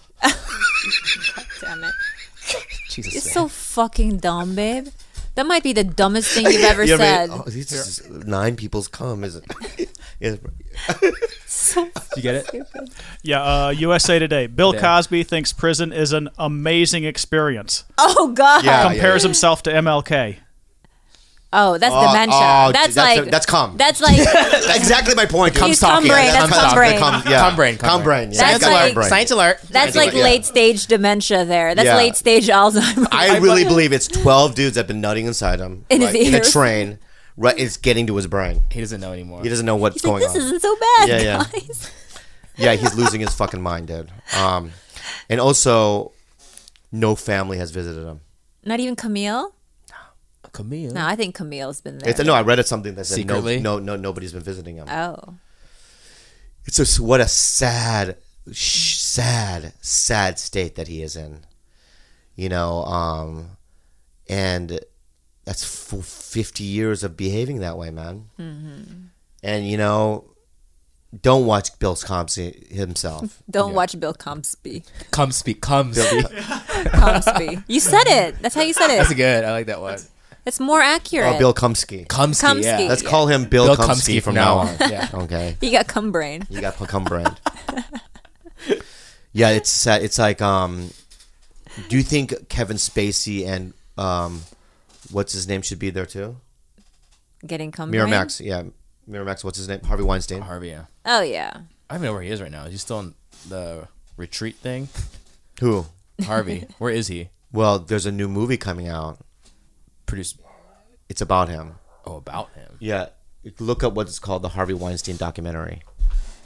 Damn it! Jesus. It's man. so fucking dumb, babe. That might be the dumbest thing you've ever You know what I said. mean? Oh, this is nine people's cum, is it? Yeah. So Did you get it? Yeah, uh, U S A Today. Bill Yeah. Cosby thinks prison is an amazing experience. oh god. Yeah. Compares himself to M L K. Oh, that's Oh, dementia. oh, that's, that's like a- that's cum. That's like That's exactly my point. dude. He's cum brain, that's cum brain. Cum, yeah. Cum brain, cum Cum brain. brain. Yeah. That's He's got cum like- brain. Science alert. that's like Yeah. late stage dementia. There. That's Yeah. late stage Alzheimer's. I really believe it's twelve dudes that have been nutting inside him In his right, in a ears. train. Right, it's getting to his brain. He doesn't know anymore. He doesn't know what's He's like, going this on. isn't so bad, Yeah, yeah. guys. Yeah, he's losing his fucking mind, dude. Um, and also, no family has visited him. Not even Camille. Camille. No, I think Camille's been there. It's, no, I read it something that said no, Secretly? no, no, nobody's been visiting him. Oh, It's just what a sad, sh- sad, sad state that he is in. You know, um, and that's full fifty years of behaving that way, man. Mm-hmm. And you know, don't watch Bill Cosby himself. don't watch Bill Cosby. Come speak. Come speak. Cosby. You said it. That's how you said That's it. good. I like that one. It's more accurate. Oh, Bill Kumsky. Kumsky. Kumsky. Yeah. Let's Yeah. call him Bill, Bill Kumsky, Kumsky from now on. Yeah. Okay, You got cum brain. you got cum brand. Yeah, it's sad. It's like, um, do you think Kevin Spacey and um, what's his name should be there too? Getting cum brain. Miramax, yeah, Miramax. What's his name? Harvey Weinstein. Harvey. Yeah. Oh yeah. I don't even know where he is right now. Is he still in the retreat thing? Who? Harvey. Where is he? Well, there's a new movie coming out. Produced. It's about him. Oh, about him. Yeah, look up what it's called, the Harvey Weinstein documentary.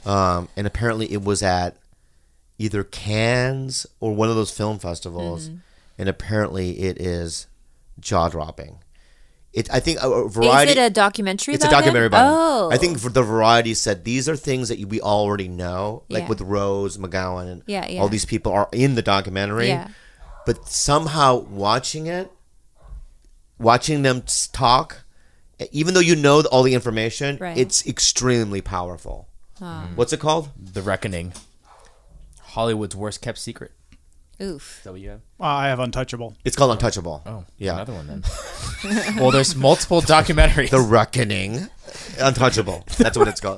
um, and apparently it was at either Cannes or one of those film festivals, Mm-hmm. and apparently it is jaw dropping. It, I think a, a variety. Is it a documentary? It's a about documentary him? about Oh, him. I think for the variety said these are things that we already know, like Yeah. with Rose McGowan and Yeah, yeah. all these people are in the documentary. Yeah. But somehow watching it, watching them s- talk, even though you know all the information, Right. it's extremely powerful. What's it called? The Reckoning. Hollywood's worst kept secret. Oof. Is that what you have? Uh, I have Untouchable. It's called Untouchable. Oh, Yeah. Another one then. Well, there's multiple documentaries. The Reckoning. Untouchable. That's what it's called.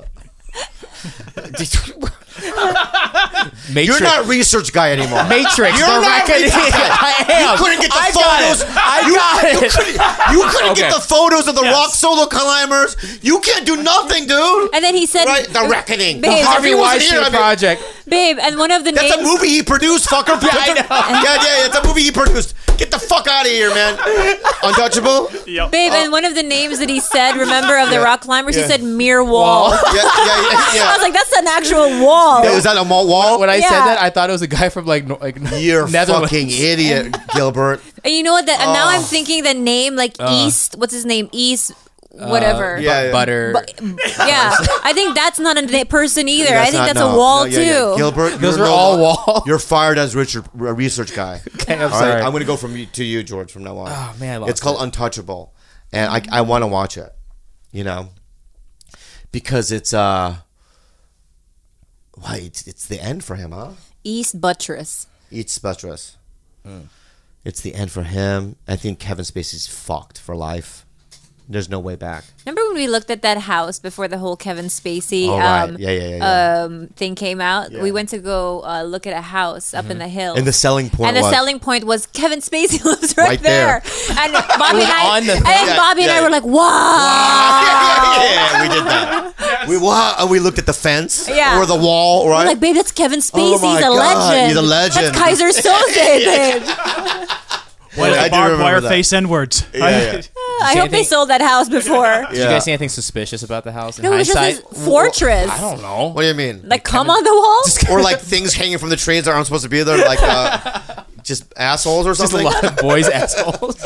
Matrix. You're not research guy anymore. Matrix. You're the not Reckoning. research guy. I am. You couldn't get the I photos. Got it. I got it. You couldn't get Okay. the photos of the Yes. rock solo climbers. You can't do nothing, dude. And then he said, Right? The Reckoning. Babe, Harvey If he wasn't here, Weinstein I'd be- Project. babe, and one of the That's names. a movie he produced, fucker. Yeah, I know. Yeah, yeah, it's a movie he produced. Get the fuck out of here, man. Untouchable? Yep. Babe, and one of the names that he said, remember, of the Yeah. rock climbers, Yeah. he said mere wall. Yeah, yeah, yeah. I yeah. was like, that's an actual wall. Yeah, is that a mall wall? When I Yeah. said that, I thought it was a guy from like no- like You're a Netherlands. fucking idiot, Gilbert. And you know what? That, and now Oh. I'm thinking the name, like East, what's his name? East, whatever. Uh, Yeah, yeah. butter. But- yeah, I think that's not a na- person either. I think not- that's no, a wall no, yeah, yeah. too. Gilbert, Those you're are no all lo- wall. You're fired as Richard, a research guy. Okay, I'm All right, sorry. I'm going to go from you to you, George, from now on. Oh, man, I lost it's called it. Untouchable, and I, I want to watch it. You know, because it's uh, why it's, it's the end for him, huh? East Buttress. Eats buttress. It's the end for him. I think Kevin Spacey's fucked for life. There's no way back. Remember when we looked at that house before the whole Kevin Spacey Oh, right. um, Yeah, yeah, yeah, yeah. um, thing came out? Yeah. We went to go uh, look at a house up in the hills. And the selling point and the was- selling point was Kevin Spacey lives right, Right there. there. And Bobby and I, on the- and then Yeah, Bobby and yeah. I were like, wow. yeah, we did that. We wow, and we looked at the fence Yeah. or the wall, right? We're like, babe, that's Kevin Spacey. Oh my He's a God, legend. he's a legend. That's Kaiser Soze, babe. What I is do barbed remember wire that. face inwards? yeah, yeah. I See hope they anything- sold that house before. Did you Yeah. guys see anything suspicious about the house? In No, it was just hindsight? this fortress. I don't know. What do you mean? Like, come on the wall? or like things hanging from the trees that aren't supposed to be there, like uh, just assholes or Just a something. lot of boys' assholes.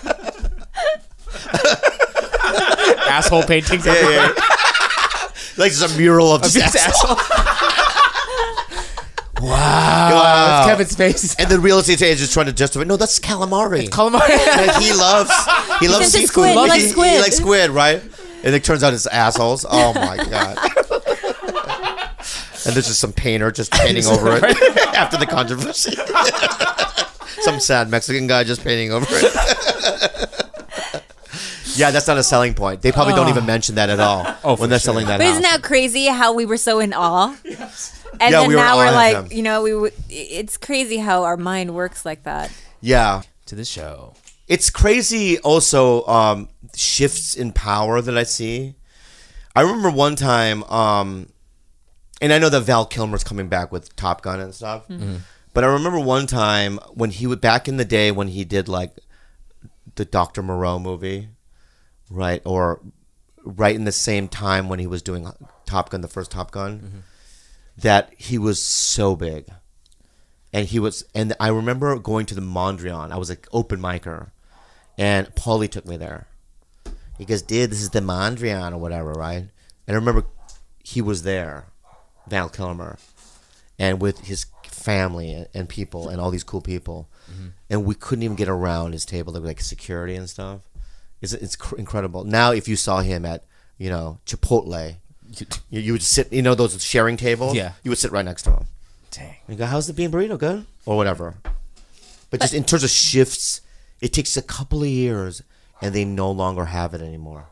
Asshole paintings. Yeah, everywhere. yeah. Like there's a mural of just Just assholes. asshole. Wow. It's Kevin Spacey. And the real estate agent is trying to justify. No, that's calamari. Calamari. Like, he loves he loves into seafood. squid. He Loves- likes squid. He likes squid, right? And it turns out it's assholes. Oh my god. And there's just some painter just painting over it after the controversy. Some sad Mexican guy just painting over it. Yeah, that's not a selling point. They probably don't even mention that at all Oh, for when they're sure. selling that But house. isn't that crazy how we were so in awe? And Yeah, then we were now in we're awe of like, him. you know, we w- it's crazy how our mind works like that. Yeah. To the show. It's crazy also um, shifts in power that I see. I remember one time, um, and I know that Val Kilmer's coming back with Top Gun and stuff, but I remember one time when he would, back in the day when he did like the Doctor Moreau movie, right? Or right in the same time when he was doing Top Gun, the first Top Gun, that he was so big. And he was, and I remember going to the Mondrian. I was like open micer, and Paulie took me there. He goes, "Dude, this is the Mondrian or whatever, right?" And I remember he was there, Val Kilmer, and with his family and, and people and all these cool people, and we couldn't even get around his table. There was like security and stuff. It's it's cr- incredible. Now, if you saw him at you know Chipotle, you, you would sit, you know those sharing tables. Yeah. You would sit right next to him. Dang. You go, how's the bean burrito? Good? Or whatever. But just in terms of shifts, it takes a couple of years and they no longer have it anymore.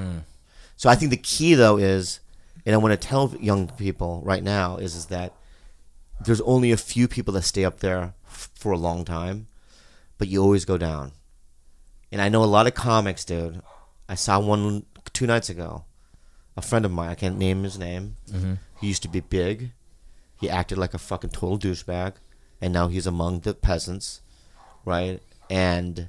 So I think the key though is, and I want to tell young people right now, is, is that there's only a few people that stay up there f- for a long time, but you always go down. And I know a lot of comics, dude. I saw one two nights ago. A friend of mine, I can't name his name. He used to be big. He acted like a fucking total douchebag, and now he's among the peasants, right? And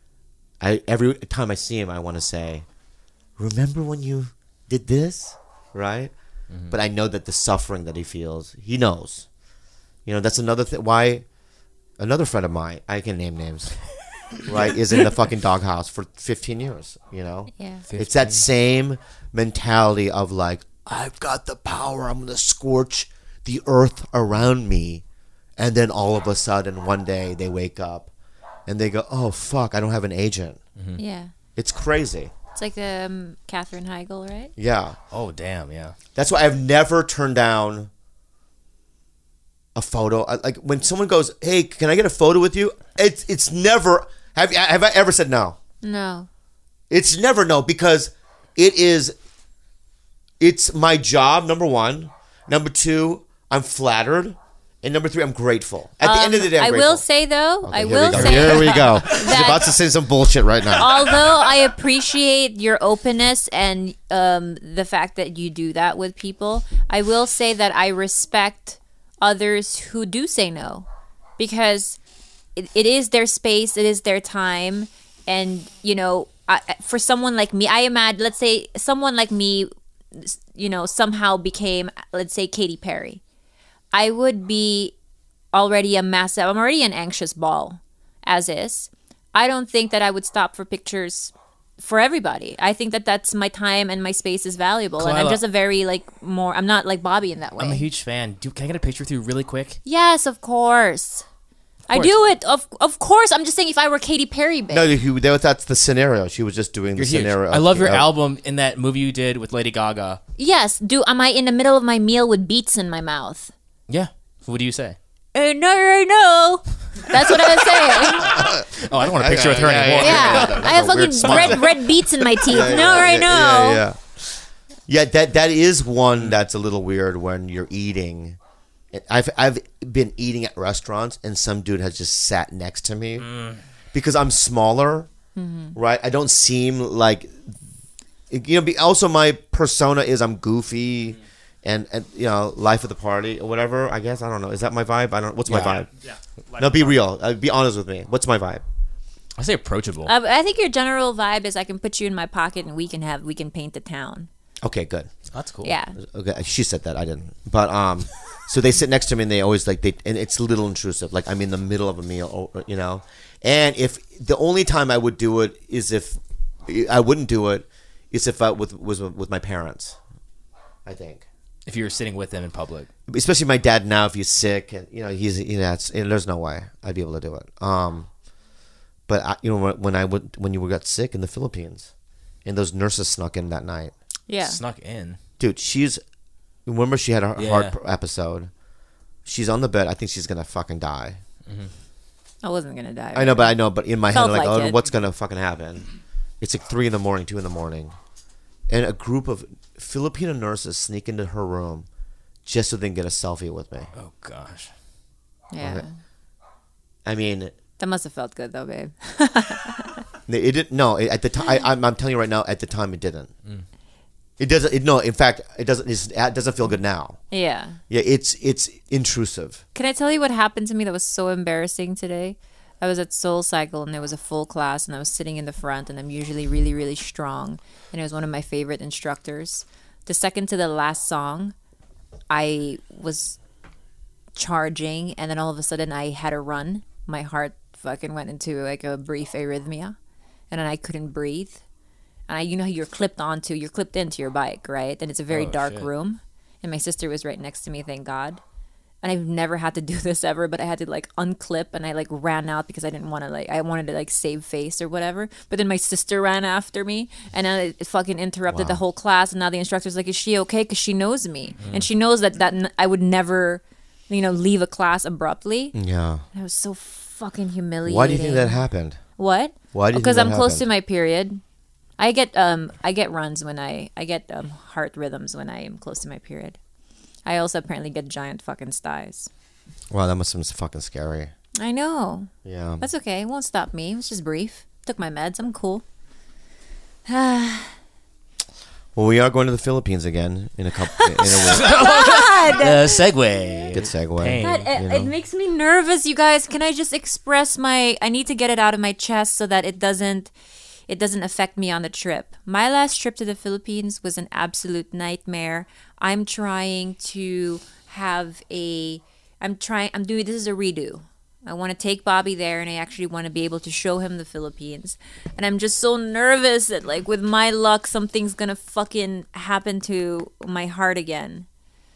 I every time I see him, I want to say, "Remember when you did this?" Right? but I know that the suffering that he feels, he knows. You know, that's another thing. Why another friend of mine, I can name names, right, is in the fucking doghouse for fifteen years. You know, Yeah. it's that same mentality of like, I've got the power. I'm gonna scorch the earth around me, and then all of a sudden, one day they wake up, and they go, "Oh fuck, I don't have an agent." Yeah. It's crazy. It's like um, Katherine Heigl, right? Yeah. Oh damn, yeah. That's why I've never turned down a photo. I- Like when someone goes, "Hey, can I get a photo with you?" It's it's never have have I ever said no? No. It's never no because it is. It's my job. Number one. Number two, I'm flattered, and number three, I'm grateful. At the end of the day, I'm I grateful. will say though, I Here will we go. say Here we go. He's about to say some bullshit right now. although I appreciate your openness and um, the fact that you do that with people, I will say that I respect others who do say no, because it, it is their space, it is their time, and you know, I, for someone like me, I imagine, let's say, someone like me, you know, somehow became, let's say, Katy Perry, I would be already a massive, I'm already an anxious ball, as is. I don't think that I would stop for pictures for everybody. I think that that's my time and my space is valuable. And I'm Kalila. just a very, like, more, I'm not like Bobby in that way. I'm a huge fan. Do, can I get a picture with you really quick? Yes, of course. I course. do it. Of of course. I'm just saying if I were Katy Perry, babe. No, he, that, that's the scenario. She was just doing the You're huge. scenario. I love your of- album in that movie you did with Lady Gaga. Yes. Do am I in the middle of my meal with beets in my mouth? Yeah. What do you say? Uh, no, no, no. That's what I was saying. Oh, I don't want a picture with her yeah, anymore. Yeah, I have a weird fucking smile. red red beets in my teeth. Yeah, no, yeah, right yeah, now. Yeah, yeah. Yeah, that that is one that's a little weird when you're eating. I've I've been eating at restaurants and some dude has just sat next to me because I'm smaller, right? I don't seem like you know. Be, also, my persona is I'm goofy. And, and you know, life of the party or whatever. I guess I don't know. Is that my vibe? I don't. What's my Yeah. vibe? Yeah. No, be real. Uh, be honest with me. What's my vibe? I say approachable. Uh, I think your general vibe is I can put you in my pocket and we can have we can paint the town. Okay, good. That's cool. Yeah. Okay, she said that. I didn't. But um, so they sit next to me and they always like they and it's a little intrusive. Like I'm in the middle of a meal, or, you know. And if the only time I would do it is if I wouldn't do it is if I with was with my parents. I think. If you were sitting with them in public. Especially my dad now, if he's sick, and you know he's you know it's, and there's no way I'd be able to do it. Um, but I, you know when, when I went when you got sick in the Philippines, and those nurses snuck in that night, Yeah. Snuck in. dude. She's remember she had a Yeah. heart episode. She's on the bed. I think she's gonna fucking die. I wasn't gonna die. I know, but I know, but in my Felt head, like, like oh, it. what's gonna fucking happen? It's like three in the morning, two in the morning, and a group of Filipino nurses sneak into her room just so they can get a selfie with me. Oh gosh. Yeah. Okay. I mean, That must have felt good though, babe. it didn't. No, at the time, I'm, I'm telling you right now, at the time, it didn't. It doesn't. It, no, in fact, it doesn't. It's, it doesn't feel good now. Yeah. Yeah, it's it's intrusive. Can I tell you what happened to me that was so embarrassing today? I was at Soul Cycle and there was a full class and I was sitting in the front and I'm usually really, really strong. And it was one of my favorite instructors. The second to the last song, I was charging and then all of a sudden I had a run. My heart fucking went into like a brief arrhythmia and then I couldn't breathe. And I, you know how you're clipped onto, you're clipped into your bike, right? And it's a very Oh, dark shit. room. And my sister was right next to me, thank God. And I've never had to do this ever, but I had to like unclip and I like ran out because I didn't want to like, I wanted to like save face or whatever. But then my sister ran after me and then it fucking interrupted the whole class. And now the instructor's like, is she okay? Because she knows me. And she knows that, that n- I would never, you know, leave a class abruptly. Yeah. And it was so fucking humiliating. Why do you think that happened? What? Why do you Because think I'm that close happened? to my period. I get um I get runs when I I get um heart rhythms when I am close to my period. I also apparently get giant fucking thighs. Wow, that must have been fucking scary. I know. Yeah. That's okay. It won't stop me. It was just brief. Took my meds. I'm cool. Well, we are going to the Philippines again in a couple. In a week. Uh, segue. Good segue. Pain. God, it, you it know. makes me nervous, you guys. Can I just express my? I need to get it out of my chest so that it doesn't. it doesn't affect me on the trip. My last trip to the Philippines was an absolute nightmare. I'm trying to have a I'm trying I'm doing this is a redo. I want to take Bobby there, and I actually want to be able to show him the Philippines. And I'm just so nervous that, like, with my luck, something's gonna fucking happen to my heart again.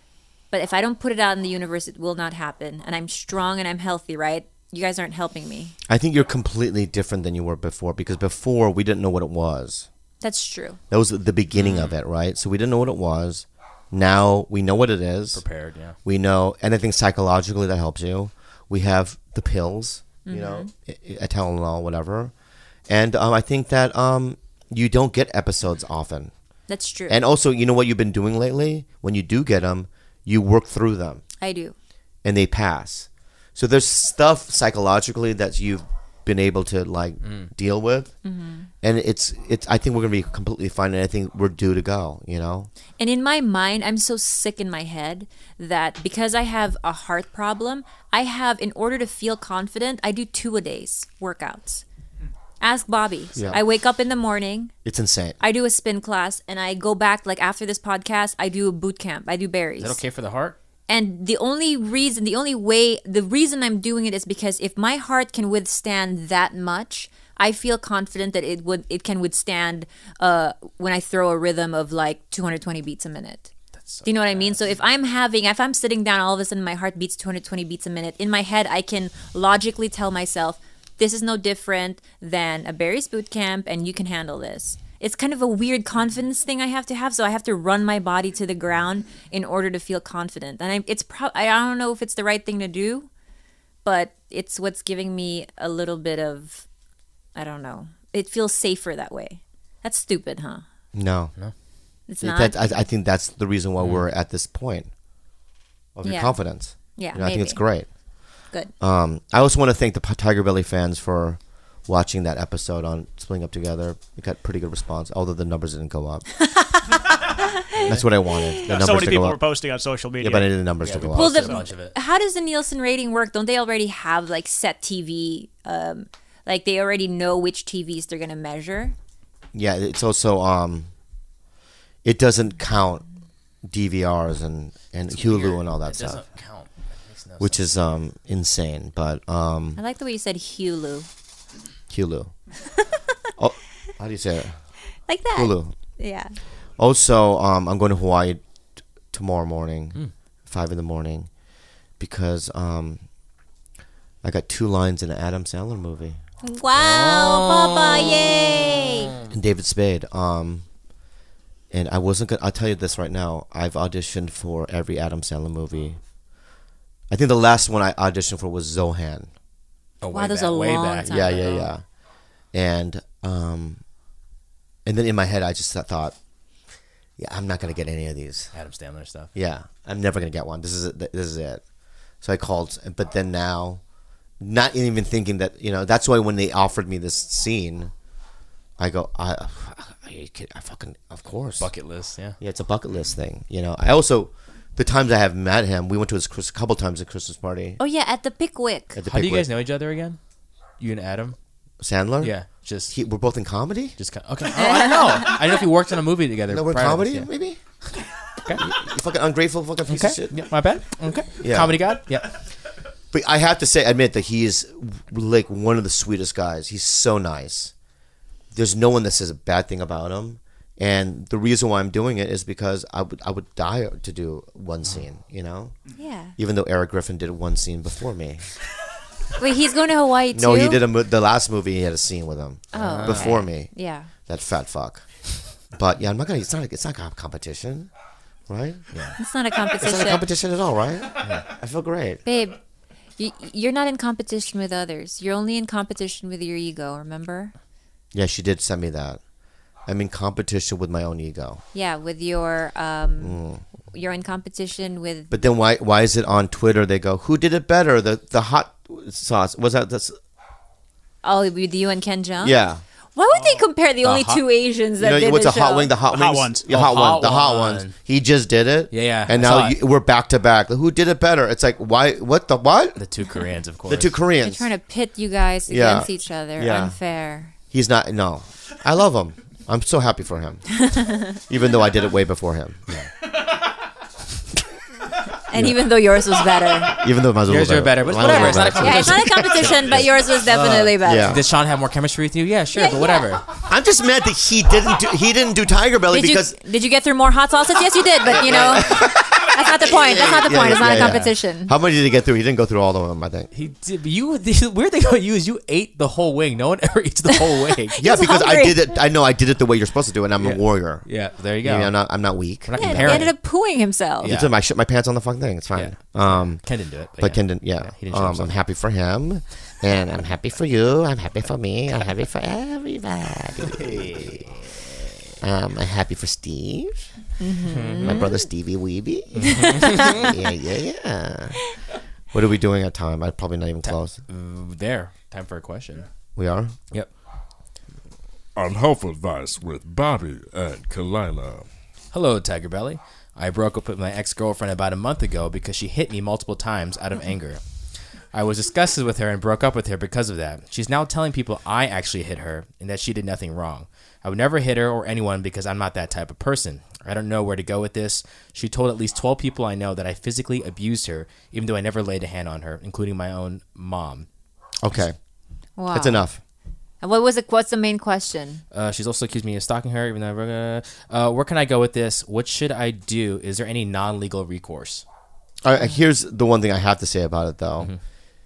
But if I don't put it out in the universe, it will not happen. And I'm strong and I'm healthy, right? You guys aren't helping me. I think you're completely different than you were before, because before we didn't know what it was. That's true. That was the beginning of it, right? So we didn't know what it was. Now we know what it is. Prepared, yeah. We know, and I think psychologically that helps you. We have the pills, you know, a Tylenol, whatever. And um, I think that um, you don't get episodes often. That's true. And also, you know what you've been doing lately? When you do get them, you work through them. I do. And they pass. So there's stuff psychologically that you've been able to like Mm. deal with, Mm-hmm. and it's it's. I think we're gonna be completely fine, and I think we're due to go. You know, And in my mind, I'm so sick in my head that because I have a heart problem, I have, in order to feel confident, I do two a days workouts. Ask Bobby. Yeah. I wake up in the morning, it's insane. I do a spin class, and I go back, like after this podcast, I do a boot camp. I do berries. Is that okay for the heart? And the only reason, the only way, the reason I'm doing it is because if my heart can withstand that much, I feel confident that it would, it can withstand uh, when I throw a rhythm of like two hundred twenty beats a minute. So Do you know what I mean? So if I'm having, if I'm sitting down, all of a sudden my heart beats two hundred twenty beats a minute. In my head, I can logically tell myself, this is no different than a Barry's boot camp, and you can handle this. It's kind of a weird confidence thing I have to have, so I have to run my body to the ground in order to feel confident. And I, it's pro- I don't know if it's the right thing to do, but it's what's giving me a little bit of, I don't know. It feels safer that way. That's stupid, huh? No, It's It- not. that, I, I think that's the reason why we're at this point of your Yeah. confidence. Yeah, You know, I think it's maybe. great. Good. Um, I also want to thank the P- Tiger Belly fans for watching that episode on Splitting Up Together. It got pretty good response, although the numbers didn't go up. That's what I wanted. The numbers So many to people go were up. posting on social media. Yeah, but I needed the numbers Yeah, to we go up. Well, posted the- a bunch of it. How does the Nielsen rating work? Don't they already have like set T V? Um, like they already know which T Vs they're gonna measure. Yeah, it's also um, it doesn't count D V Rs and and Hulu Weird. and all that it stuff, doesn't count. It makes no which sense. is um insane. But um, I like the way you said Hulu, Hulu. Oh, how do you say it? like that. Hulu. Yeah. Also, um, I'm going to Hawaii t- tomorrow morning, Hmm. five in the morning, because um, I got two lines in an Adam Sandler movie. Wow, Papa! Yay! And David Spade. Um, and I wasn't gonna. I'll tell you this right now. I've auditioned for every Adam Sandler movie. I think the last one I auditioned for was Zohan. Oh, Wow, way that was back, a way long back. time Yeah, ago. yeah, yeah. And um, and then in my head, I just thought, yeah, I'm not gonna get any of these. Adam Sandler stuff. Yeah, I'm never gonna get one. This is it. This is it. So I called, but then now, not even thinking that, you know, that's why when they offered me this scene, I go, I, I, I fucking, of course. Bucket list, yeah. Yeah, it's a bucket list thing. You know, I also, the times I have met him, we went to his Chris, a couple times at Christmas party Oh yeah, at the Pickwick. at the How do you Pickwick. guys know each other again? You and Adam? Sandler? Yeah, just He, we're both in comedy. just kind of, okay. Oh, I don't know. I don't know if you worked on a movie together. No, we're in prior to comedy, this, yeah. maybe. Okay. You, you fucking ungrateful, fucking piece Okay. of shit. Yeah, my bad. Okay. Yeah. Comedy God. Yeah. But I have to say, admit that he is like one of the sweetest guys. He's so nice. There's no one that says a bad thing about him. And the reason why I'm doing it is because I would I would die to do one scene, you know? Yeah. Even though Eric Griffin did one scene before me. Wait, he's going to Hawaii too. No, he did a, mo- the last movie. He had a scene with him Oh, before okay. me. Yeah. That fat fuck. But yeah, I'm not gonna. It's not. It's not a competition, right? Yeah. It's not a It's not competition. a competition at all, right? I feel great. Babe, you, you're not in competition with others. You're only in competition with your ego, remember? Yeah, she did send me that. I'm in competition with my own ego. Yeah, with your um you're in competition with But then why why is it on Twitter? They go, who did it better? The the hot sauce was that this? oh with you and Ken Jeong? Yeah. Why would they compare the, only hot- two Asians that You know did what's the a hot show? wing? The hot The hot wings? ones. Yeah, Oh, hot, hot one. The hot one. ones. He just did it. Yeah, yeah, And I now saw you, it. we're back to back. Who did it better? It's like why? What the what? The two Koreans, of course. The two They're Koreans. trying to pit you guys Yeah. against each other. Yeah. Unfair. He's not. No, I love him. I'm so happy for him, even though I did it way before him. And even though yours was better. Even though mine was a Yours little are better, but Mine was a whatever, little it's not a better. Yeah, it's not a competition, but yours was definitely better. yeah. Did Sean have more chemistry with you? Yeah, sure, but whatever. I'm just mad that he didn't do. He didn't do Tiger Belly Did you because did you get through more hot sauces? Yes, you did, but you know, that's not the point. That's not the Yeah, point. It's not yeah, a yeah. competition. How much did he get through? He didn't go through all of them. I think. He did. But you. The weird thing about you is you ate the whole wing. No one ever eats the whole wing. Yeah, was because I hungry. did it. I know I did it the way you're supposed to do it, and I'm Yeah. a warrior. Yeah, there you go. You know, I'm not. I'm not weak. We're not Yeah, he comparing. ended up pooing himself. Yeah. It's him. I shit my pants on the fucking thing. It's fine. Um, Ken didn't do it, but, but yeah. Ken didn't. Yeah. he didn't show um, himself. I'm happy for him, and I'm happy for you. I'm happy for me. I'm happy for everybody. Um, I'm happy for Steve, Mm-hmm. my brother Stevie Weeby. yeah, yeah, yeah. What are we doing at time? I'm probably not even close. Uh, there. Time for a question. We are. Yep. On Health Advice with Bobby and Kalila. Hello, Tiger Belly. I broke up with my ex-girlfriend about a month ago because she hit me multiple times out of anger. I was disgusted with her and broke up with her because of that. She's now telling people I actually hit her and that she did nothing wrong. I would never hit her or anyone because I'm not that type of person. I don't know where to go with this. She told at least twelve people I know that I physically abused her, even though I never laid a hand on her, including my own mom. Okay, Wow. that's enough. And what was it? What's the main question? Uh, she's also accused me of stalking her, even though uh, uh, where can I go with this? What should I do? Is there any non-legal recourse? All right, here's the one thing I have to say about it, though, Mm-hmm.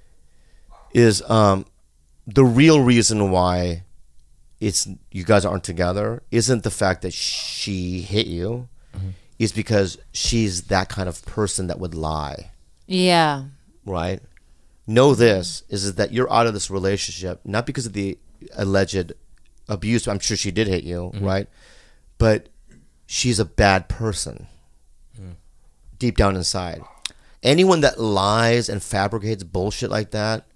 is um, the real reason why it's you guys aren't together isn't the fact that she hit you, Mm-hmm. is because she's that kind of person that would lie, Yeah. right? Know this is, is that you're out of this relationship not because of the alleged abuse. I'm sure she did hit you, Mm-hmm. right? But she's a bad person Mm. deep down inside. Anyone that lies and fabricates bullshit like that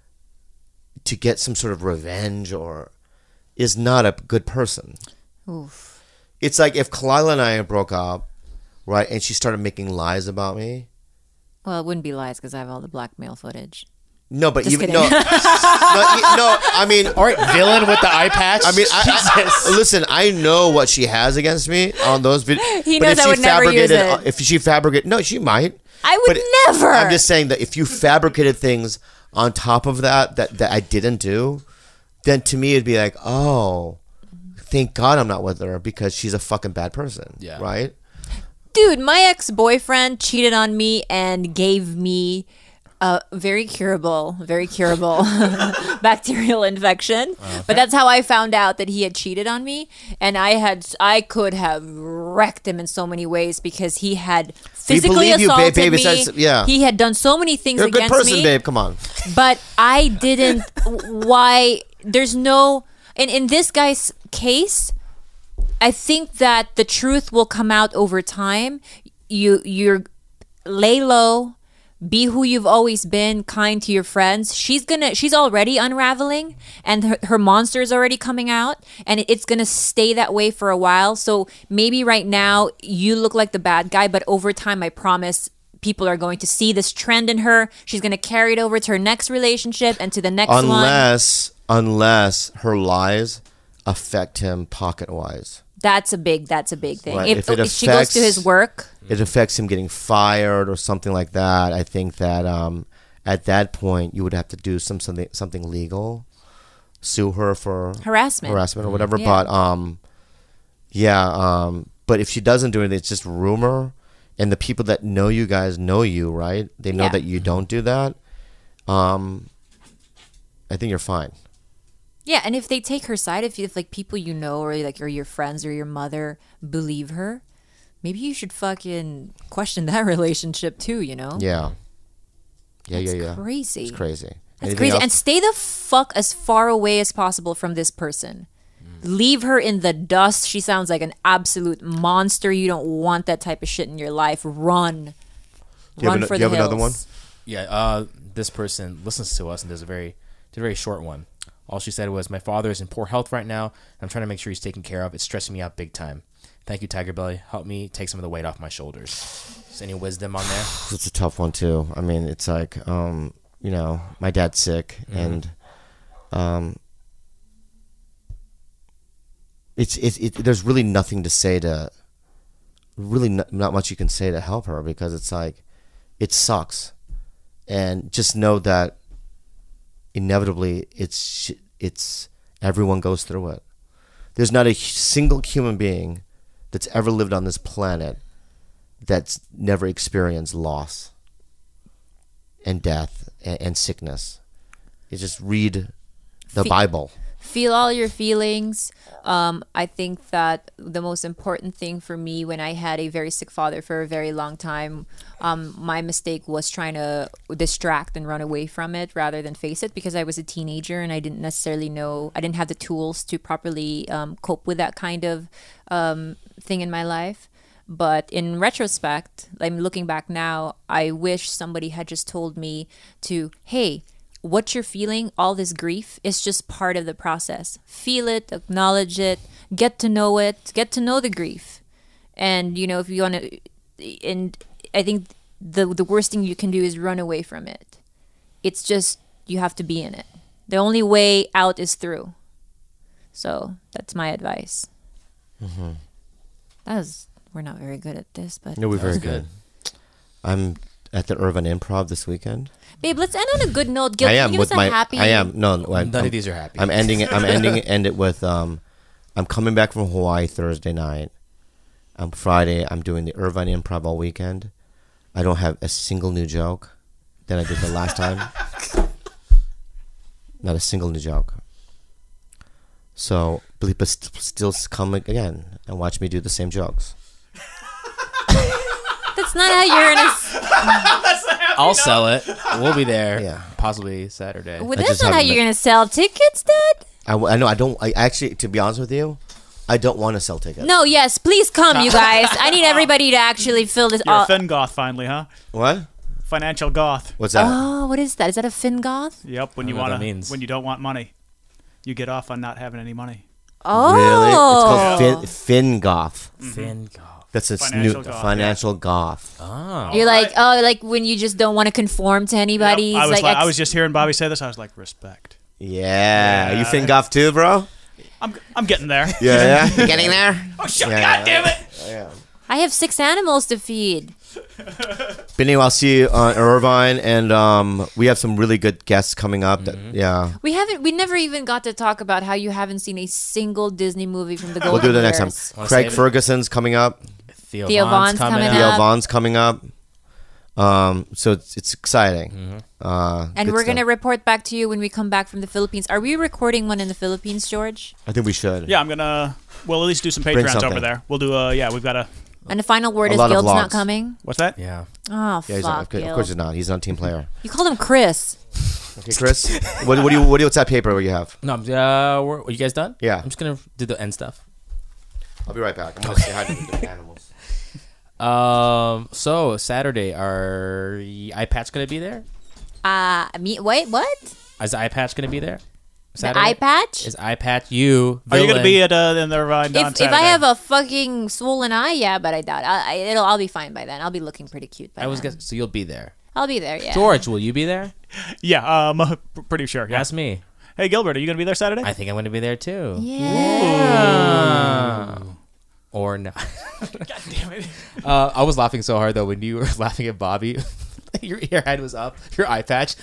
to get some sort of revenge or is not a good person. Oof. It's like if Kalila and I broke up, right, and she started making lies about me. Well, it wouldn't be lies because I have all the blackmail footage. No, but Just even kidding. no, no, you- no. I mean, All right, villain with the eye patch. I mean, I, I, listen. I know what she has against me on those videos. He but knows if I she would never use fabricated, it. if she fabricated, no, she might. I would But never. I'm just saying that if you fabricated things on top of that that that I didn't do, then to me it'd be like, oh, thank God I'm not with her because she's a fucking bad person. Yeah. Right. Dude, my ex-boyfriend cheated on me and gave me a very curable, very curable bacterial infection. But that's how I found out that he had cheated on me, and I had I could have wrecked him in so many ways because he had physically believe you, babe, assaulted babe. me. It's that's- yeah. He had done so many things You're a good against person, me. babe. Come on. But I didn't. Why? There's no. In in this guy's case, I think that the truth will come out over time. You you're lay low, be who you've always been, kind to your friends. She's gonna. She's already unraveling, and her, her monster is already coming out, and it's gonna stay that way for a while. So maybe right now you look like the bad guy, but over time, I promise. People are going to see this trend in her. She's going to carry it over to her next relationship and to the next one. Unless unless her lies affect him pocket wise. That's a big. That's a big thing. Right. If, If it if she goes to affects- his work, It affects him getting fired or something like that. I think that um, at that point you would have to do some something something legal, sue her for harassment. harassment or whatever. Yeah. But um, yeah. Um, but if she doesn't do it, it's just rumor, and the people that know you guys know you, right? They know Yeah. that you don't do that. Um, I think you're fine. Yeah, and if they take her side, if, you, if like people you know or like or your friends or your mother believe her, maybe you should fucking question that relationship too. You know? Yeah. Yeah, That's yeah, yeah. crazy. It's crazy. That's Anything crazy. else? And stay the fuck as far away as possible from this person. Leave her in the dust. She sounds like an absolute monster. You don't want that type of shit in your life. Run. Do you have Run an- for do you the have another hills. Yeah, uh, this person listens to us and does a very, did a very short one. All she said was, "My father is in poor health right now. I'm trying to make sure he's taken care of. It's stressing me out big time. Thank you, Tiger Belly. Help me take some of the weight off my shoulders." Is any wisdom on there? It's a tough one too. I mean, it's like, um, you know, my dad's sick, Mm-hmm. and um, it's it's it, there's really nothing to say to really not, not much you can say to help her, because it's like it sucks, and just know that inevitably it's it's everyone goes through it. There's not a single human being that's ever lived on this planet that's never experienced loss and death and, and sickness. You just read the Fe- Bible. Feel all your feelings. Um, I think that the most important thing for me when I had a very sick father for a very long time, um, my mistake was trying to distract and run away from it rather than face it, because I was a teenager and I didn't necessarily know, I didn't have the tools to properly um, cope with that kind of um, thing in my life. But in retrospect, I'm looking back now, I wish somebody had just told me to, hey, what you're feeling, all this grief, is just part of the process. Feel it, acknowledge it, get to know it, get to know the grief. And, you know, if you want to, and I think the the worst thing you can do is run away from it. It's just, you have to be in it. The only way out is through. So that's my advice. Mm-hmm. That was, we're not very good at this, but. No, we're very was good. good. I'm at the Irvine Improv this weekend. Babe, let's end on a good note. Gil, I can am you give with us a my. happy. I am no. no I'm, None I'm- of these are happy. I'm ending it. I'm ending it. End it with. Um, I'm coming back from Hawaii Thursday night. Um, Friday, I'm doing the Irvine Improv all weekend. I don't have a single new joke than I did the last time. Not a single new joke. So, but but st- still come again and watch me do the same jokes. That's not how you're gonna. s- I'll sell it. We'll be there. Yeah. Possibly Saturday. Well, I that's just not how haven't you're been- gonna sell tickets, Dad. I, w- I know. I don't. I actually, to be honest with you, I don't want to sell tickets. No, yes, please come, you guys. I need everybody to actually fill this. You're all- a fin goth finally, huh? What? Financial goth. What's that? Oh, what is that? Is that a Fingoth? Yep. When I you don't know what want that means. when you don't want money, you get off on not having any money. Oh, Really? It's called Fin, Fingoth. Fin golf. That's a Financial new goth, financial goth. Oh. You're like, oh, like when you just don't want to conform to anybody. Yep. I It's was like, like, I ex- was just hearing Bobby say this. I was like, respect. Yeah. Yeah. You Fingoth too, bro? I'm I'm getting there. Yeah, yeah. You getting there? Oh shit! Yeah. God damn it! Yeah. I have six animals to feed. But anyway, I'll see you on Irvine, and um, we have some really good guests coming up. That, yeah. We haven't. We never even got to talk about how you haven't seen a single Disney movie from the We'll Golden do it the next time. Years. Wanna Craig save it? Ferguson's coming up. Theo, Theo Vaughn's Vaughn's coming up. up. Theo Vaughn's coming up. Um, so it's it's exciting. Mm-hmm. Uh, And good we're stuff. gonna report back to you when we come back from the Philippines. Are we recording one in the Philippines, George? I think we should. Yeah, I'm gonna. We'll at least do some Bring Patreons something. over there. We'll do. Uh, yeah, we've got a. And the final word A is lot of Gild's not vlogs. coming. What's that? Yeah. Oh Yeah, he's not, fuck, of Gil. course he's not. He's not a team player. You called him Chris. Okay, Chris. what, what do you what do you, what's that paper you have? No, I'm- uh, we're, are you guys done? Yeah. I'm just gonna do the end stuff. I'll be right back. I'm gonna say hi to the animals. Um. So Saturday, are eye patch gonna be there? Uh, me. Wait, what? Is eye patch gonna be there? The eye patch? Is eye patch you? Are you villain? gonna be at uh, in the Irvine on If, if Saturday? I have a fucking swollen eye, yeah, but I doubt. I, I, it'll. I'll be fine by then. I'll be looking pretty cute by I was then. guess so. You'll be there. I'll be there. Yeah. George, will you be there? Yeah, um, p- pretty sure. Yeah. Ask me. Hey Gilbert, are you gonna be there Saturday? I think I'm gonna be there too. Yeah. Uh, or not. God damn it! Uh, I was laughing so hard though when you were laughing at Bobby. your, your head was up, your eye patch.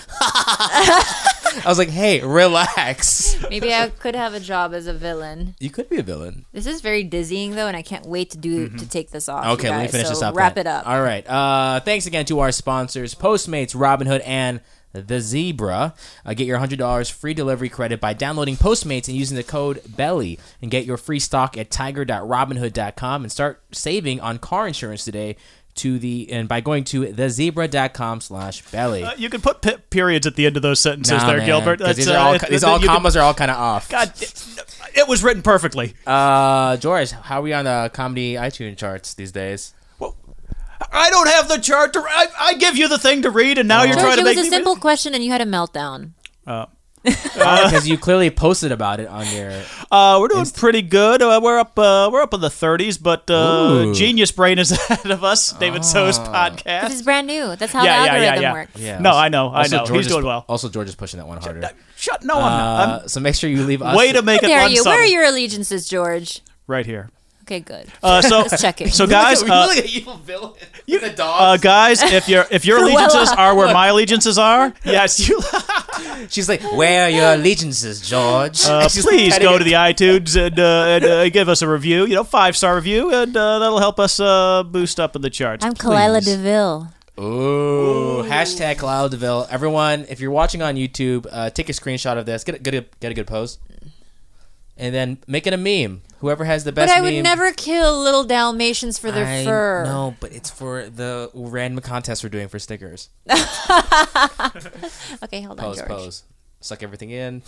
I was like, "Hey, relax." Maybe I could have a job as a villain. You could be a villain. This is very dizzying though, and I can't wait to do to take this off. Okay, you let me guys. finish so this up. Wrap then. it up. All right. Uh, thanks again to our sponsors, Postmates, Robinhood, and The Zebra. Uh, get your one hundred dollars free delivery credit by downloading Postmates and using the code BELLY. And get your free stock at tiger dot robinhood dot com and start saving on car insurance today to the and by going to thezebra.com slash belly. Uh, you can put p- periods at the end of those sentences Nah, there, man, Gilbert. 'cause these uh, are all, it- these all you can- commas are all kind of off. God, it, it was written perfectly. Uh, George, how are we on the comedy iTunes charts these days? I don't have the chart to. I, I give you the thing to read, and now you're George, trying to it was make a me. simple question, and you had a meltdown. Uh, Because you clearly posted about it on your. Uh, we're doing pretty good. Uh, we're up. Uh, we're up in the thirties, but uh, Ooh. Genius Brain is ahead of us. David So's This podcast. is brand new. That's how Yeah, the yeah, yeah, algorithm yeah. works. Yeah. No, I know, I Also, know. George He's is- doing well. Also, George is pushing that one harder. Shut. No, I'm not. Uh, I'm, so make sure you leave us. way to make How it dare one you? subtle. Where are your allegiances, George? Right here. Okay, good. Uh, so, Just checking. so guys, You uh, look like an evil villain. You the dog. uh, guys, if your if your allegiances are where my allegiances are, yes, you. She's like, where are your allegiances, George? Uh, And she's please petting go it. to the iTunes and, uh, and uh, give us a review. You know, five star review, and uh, that'll help us uh, boost up in the charts. I'm Kalila please. DeVille. Ooh, hashtag Kyle DeVille. Everyone, if you're watching on YouTube, uh, take a screenshot of this. Get a good, get a good pose, and then make it a meme. Whoever has the But best I would meme. never kill little Dalmatians for their I fur. know, but it's for the random contest we're doing for stickers. Okay, hold on, Pose, George. pose. Suck everything in.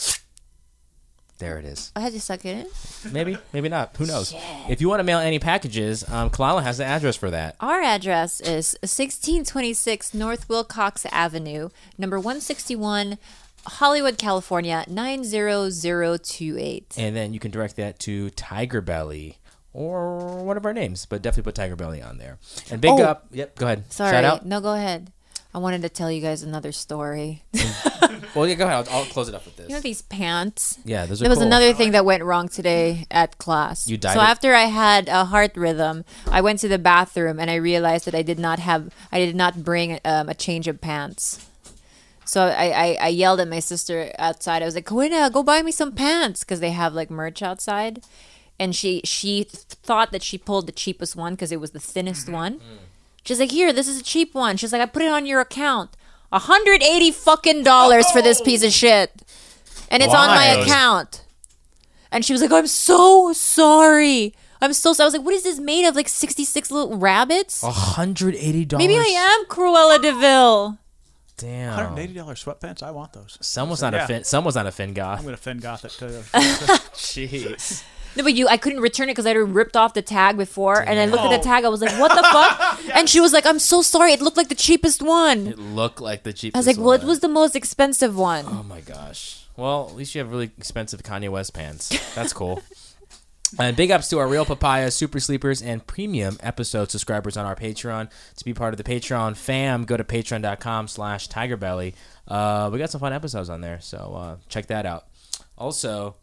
There it is. I had to suck it in. Maybe, maybe not. Who knows? If you want to mail any packages, um, Kalila has the address for that. Our address is sixteen twenty-six North Wilcox Avenue, number one sixty-one, Hollywood, California, nine zero zero two eight. And then you can direct that to Tiger Belly or one of our names, but definitely put Tiger Belly on there. And big Oh. up. Yep, go ahead. Sorry. Shout out. No, go ahead. I wanted to tell you guys another story. Well, yeah, go ahead. I'll, I'll close it up with this. You know these pants? Yeah, those are There was cool. another thing that went wrong today at class. You dyed so it? after I had a heart rhythm, I went to the bathroom and I realized that I did not have, I did not bring um, a change of pants. So I, I, I yelled at my sister outside. I was like, Corinna, go buy me some pants, because they have like merch outside. And she she thought that she pulled the cheapest one because it was the thinnest one. She's like, here, this is a cheap one. She's like, I put it on your account. one hundred eighty fucking dollars for this piece of shit. And it's on my Why? account. And she was like, I'm so sorry. I'm so sorry. I was like, what is this made of? Like sixty-six little rabbits? one hundred eighty dollars. Maybe I am Cruella DeVille. Damn. one hundred eighty dollars sweatpants. I want those. Someone's not Yeah. a fin. Someone's not a fin I'm goth. gonna Finn Goth it too. Jeez. No, but you, I couldn't return it because I had ripped off the tag before. And I looked at the tag. I was like, what the fuck? And she was like, I'm so sorry. It looked like the cheapest one. It looked like the cheapest. I was like, well, it one. was the most expensive one. Oh my gosh. Well, at least you have really expensive Kanye West pants. That's cool. And big ups to our Real Papaya, Super Sleepers, and Premium episode subscribers on our Patreon. To be part of the Patreon fam, go to patreon.com slash tigerbelly. Uh, we got some fun episodes on there, so uh, check that out. Also,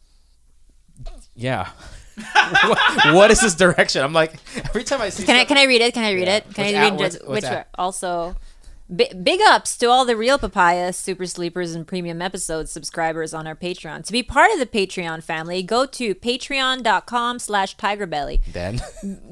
yeah. what, what is this direction? I'm like, every time I see Can I something- can I read it? Can I read Yeah. it? Can What's I at- read what's- just what's which at? are also bi- big ups to all the Real Papaya, Super Sleepers, and Premium episodes subscribers on our Patreon. To be part of the Patreon family, go to patreon.com slash tigerbelly. Ben?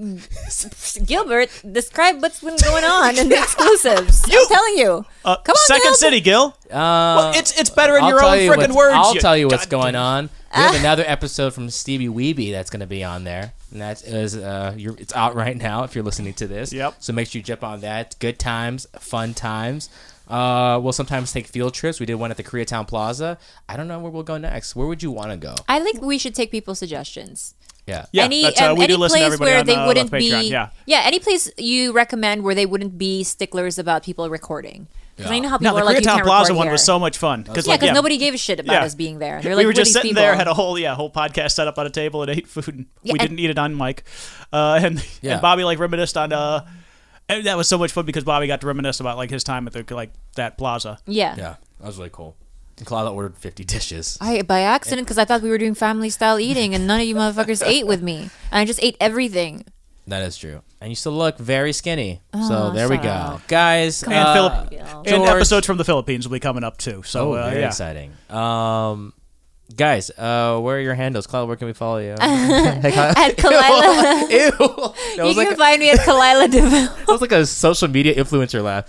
Gilbert, describe what's been going on in the exclusives. I'm telling you. Uh, Come on, Second Gilbert. City, Gil. Uh, It's it's better in I'll your tell own you freaking what's- words. I'll you tell you what's goddamn- going on. We have another episode from Stevie Weeby that's going to be on there, and that is uh, you're, it's out right now if you're listening to this. Yep. So make sure you jump on that. Good times, fun times. Uh, we'll sometimes take field trips. We did one at the Koreatown Plaza. I don't know where we'll go next. Where would you want to go? I think we should take people's suggestions. Yeah. Yeah, any that's, uh, um, we any do listen to place everybody where on, they uh, wouldn't Patreon, be yeah. any place you recommend where they wouldn't be sticklers about people recording. Because I know how No, people the are like, you Koreatown can't Plaza record one here. was so much fun. Cause, Yeah, like, because nobody gave a shit about Yeah. us being there. They're like, we were "What are just these sitting people?" there, had a whole yeah whole podcast set up on a table and ate food. And Yeah, we and- didn't eat it on mic, uh, and, Yeah. and Bobby like reminisced on. Uh, and that was so much fun because Bobby got to reminisce about like his time at the like that plaza. Yeah. Yeah. That was really cool. And Claudia ordered fifty dishes. I by accident because I thought we were doing family style eating and none of you motherfuckers ate with me. And I just ate everything. That is true. And you still look very skinny. so Oh, there we shut go. up. Guys. And uh, Philip- Yeah. And George- episodes from the Philippines will be coming up too. So Oh, uh, very yeah. exciting. Um, guys, uh, where are your handles? Cloud, where can we follow you? Hey, Cloud. At Kalila. Ew. That You was, can like a, find me at Kalila DeVille. that was like a social media influencer laugh.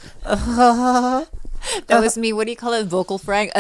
That was me. What do you call it? Vocal Frank?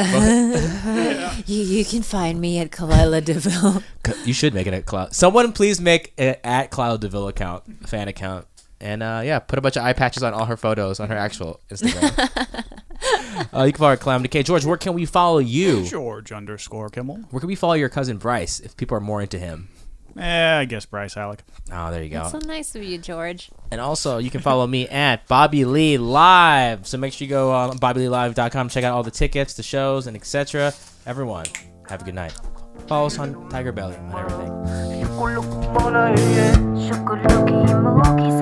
you, you can find me at Kalila DeVille. You should make it at Cloud. Someone please make an at Cloud DeVille account, fan account. And uh, yeah, put a bunch of eye patches on all her photos on her actual Instagram. uh, you can follow her at Calamity K. George, where can we follow you? George underscore Kimmel. Where can we follow your cousin Bryce if people are more into him? Eh, I guess Bryce Halleck. Oh, there you go. That's so nice of you, George. And also, you can follow me at Bobby Lee Live. So make sure you go on bobby lee live dot com, check out all the tickets, the shows, and et cetera. Everyone, have a good night. Follow us on Tiger Belly on everything. Sikulok mo na iye. Shukuluki muki